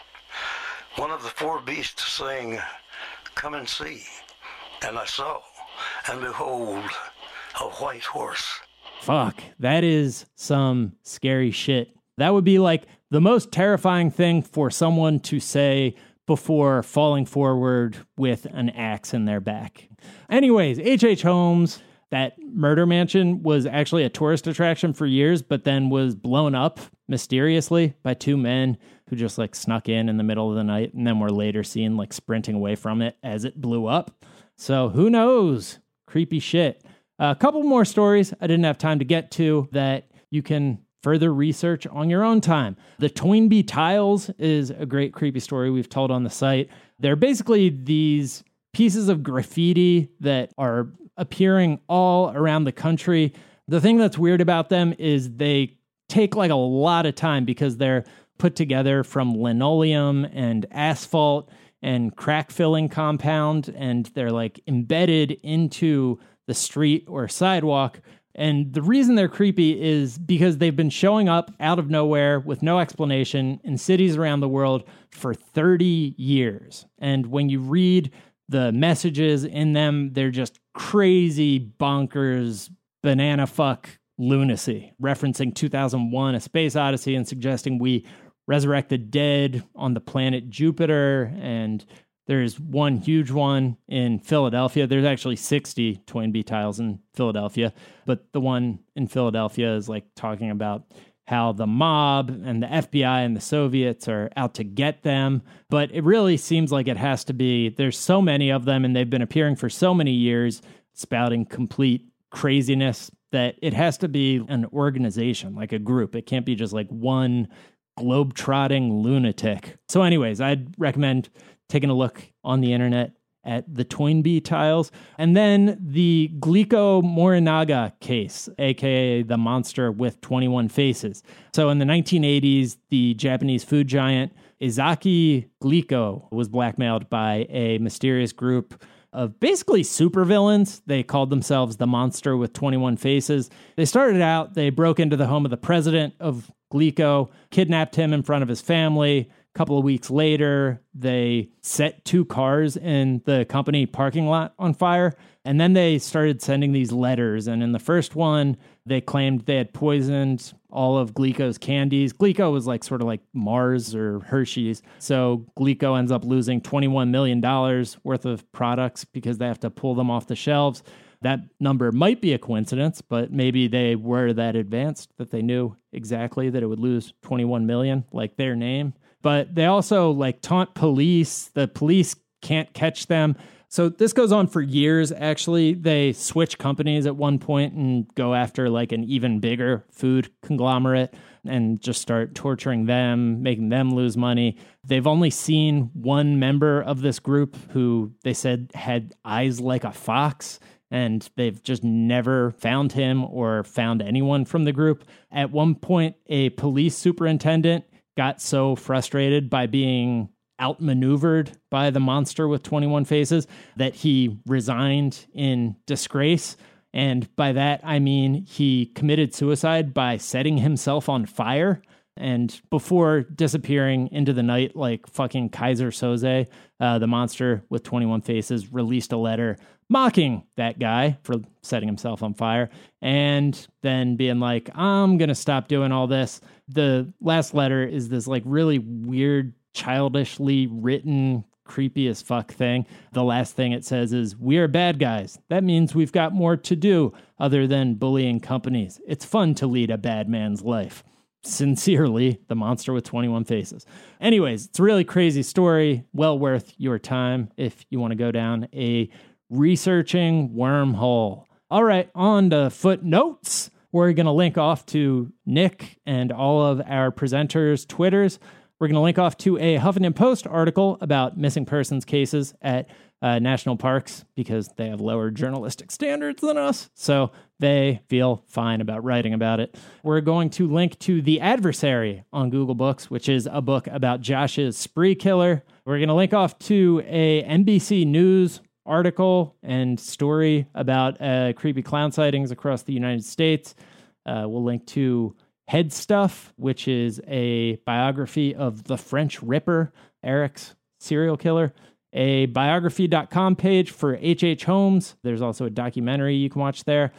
One of the four beasts saying, "Come and see." And I saw, and behold, a white horse. Fuck, that is some scary shit. That would be like the most terrifying thing for someone to say before falling forward with an axe in their back. Anyways, H H. Holmes, that murder mansion was actually a tourist attraction for years, but then was blown up mysteriously by two men who just like snuck in in the middle of the night and then were later seen like sprinting away from it as it blew up. So who knows? Creepy shit. A couple more stories I didn't have time to get to that you can further research on your own time. The Toynbee Tiles is a great creepy story we've told on the site. They're basically these pieces of graffiti that are appearing all around the country. The thing that's weird about them is they take like a lot of time because they're put together from linoleum and asphalt and crack filling compound, and they're like embedded into the street or sidewalk. And the reason they're creepy is because they've been showing up out of nowhere with no explanation in cities around the world for thirty years. And when you read the messages in them, they're just crazy, bonkers, banana fuck lunacy, referencing two thousand one, A Space Odyssey, and suggesting we resurrect the dead on the planet Jupiter. And there's one huge one in Philadelphia. There's actually sixty Toynbee tiles in Philadelphia, but the one in Philadelphia is like talking about how the mob and the F B I and the Soviets are out to get them. But it really seems like it has to be, there's so many of them and they've been appearing for so many years, spouting complete craziness, that it has to be an organization, like a group. It can't be just like one globe-trotting lunatic. So anyways, I'd recommend taking a look on the internet at the Toynbee tiles. And then the Glico Morinaga case, aka the monster with twenty-one faces. So in the nineteen eighties, the Japanese food giant Izaki Glico was blackmailed by a mysterious group of basically supervillains. They called themselves the Monster with twenty-one Faces. They started out, they broke into the home of the president of Glico, kidnapped him in front of his family. A couple of weeks later, they set two cars in the company parking lot on fire. And then they started sending these letters. And in the first one, they claimed they had poisoned all of Glico's candies. Glico was like sort of like Mars or Hershey's. So Glico ends up losing twenty-one million dollars worth of products because they have to pull them off the shelves. That number might be a coincidence, but maybe they were that advanced that they knew exactly that it would lose twenty-one million, like their name. But they also like taunt police. The police can't catch them. So this goes on for years, actually. They switch companies at one point and go after like an even bigger food conglomerate and just start torturing them, making them lose money. They've only seen one member of this group who they said had eyes like a fox. and they've just never found him or found anyone from the group. At one point, a police superintendent got so frustrated by being outmaneuvered by the monster with twenty-one faces that he resigned in disgrace. And by that, I mean he committed suicide by setting himself on fire. And before disappearing into the night like fucking Kaiser Soze, uh, the monster with twenty-one faces released a letter mocking that guy for setting himself on fire and then being like, I'm going to stop doing all this. The last letter is this like really weird, childishly written, creepy as fuck thing. The last thing it says is, we are bad guys. That means we've got more to do other than bullying companies. It's fun to lead a bad man's life. Sincerely, the monster with twenty-one faces. Anyways, it's a really crazy story. Well worth your time if you want to go down a researching wormhole. All right, on to footnotes. We're going to link off to Nick and all of our presenters' Twitters. We're going to link off to a Huffington Post article about missing persons cases at uh, national parks because they have lower journalistic standards than us, so they feel fine about writing about it. We're going to link to The Adversary on Google Books, which is a book about Josh's spree killer. We're going to link off to a N B C News article and story about uh, creepy clown sightings across the United States. Uh, we'll link to Head Stuff, which is a biography of the French Ripper, Eric's serial killer. A biography dot com page for H H. Holmes. There's also a documentary you can watch there.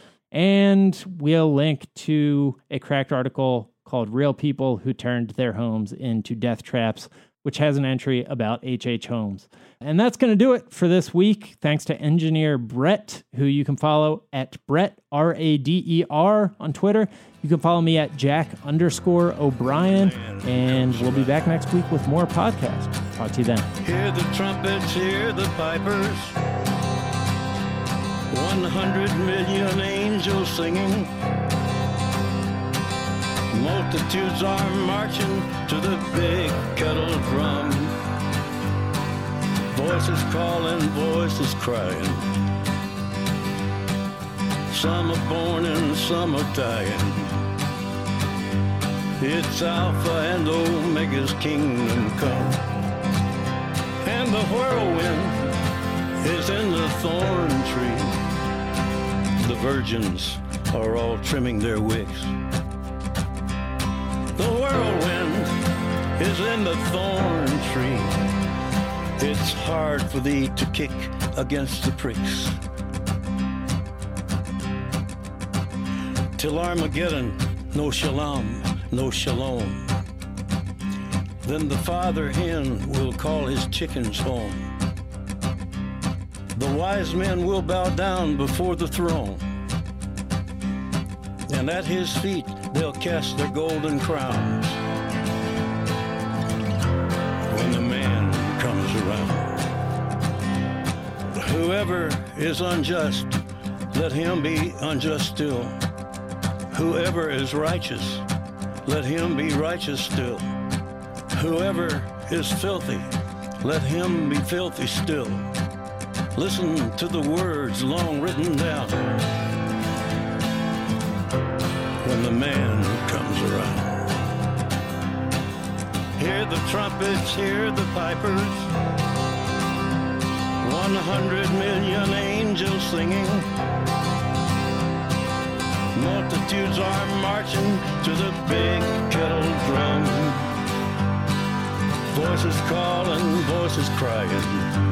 And we'll link to a Cracked article called Real People Who Turned Their Homes into Death Traps, which has an entry about H H. Holmes. And that's going to do it for this week. Thanks to engineer Brett, who you can follow at Brett, R A D E R, on Twitter. You can follow me at Jack underscore O'Brien. And we'll be back next week with more podcasts. Talk to you then. Hear the trumpets, hear the pipers. One hundred million angels singing. Multitudes are marching to the big kettle drum. Voices calling, voices crying. Some are born and some are dying. It's Alpha and Omega's kingdom come. And the whirlwind is in the thorn tree. The virgins are all trimming their wicks. The whirlwind is in the thorn tree. It's hard for thee to kick against the pricks. Till Armageddon, no shalom, no shalom. Then the father hen will call his chickens home. The wise men will bow down before the throne. And at his feet they'll cast their golden crowns. When the man comes around. Whoever is unjust, let him be unjust still. Whoever is righteous, let him be righteous still. Whoever is filthy, let him be filthy still. Listen to the words long written down. When the man comes around. Hear the trumpets, hear the pipers. One hundred million angels singing. Multitudes are marching to the big kettle drum. Voices calling, voices crying.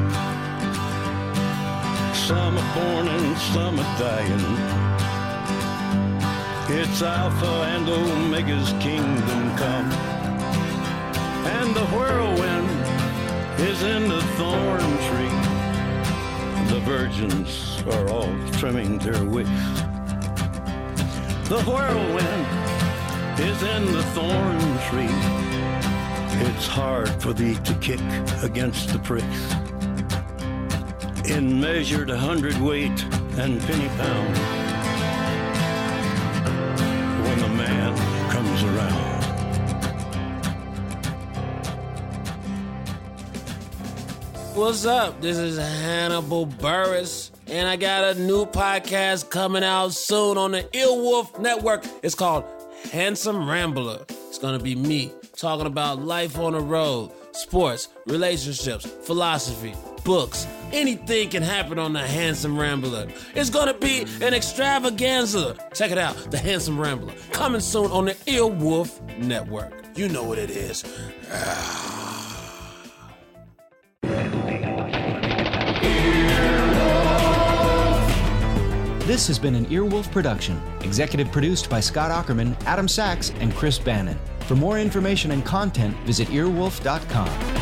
Some are born and some are dying. It's Alpha and Omega's kingdom come. And the whirlwind is in the thorn tree. The virgins are all trimming their wicks. The whirlwind is in the thorn tree. It's hard for thee to kick against the pricks. In measured hundredweight and penny pound. When the man comes around. What's up? This is Hannibal Buress, and I got a new podcast coming out soon on the Earwolf Network. It's called Handsome Rambler. It's gonna be me talking about life on the road, sports, relationships, philosophy, books. Anything can happen on the Handsome Rambler. It's gonna be an extravaganza. Check it out, the Handsome Rambler. Coming soon on the Earwolf Network. You know what it is. This has been an Earwolf production. Executive produced by Scott Aukerman, Adam Sachs, and Chris Bannon. For more information and content, visit earwolf dot com.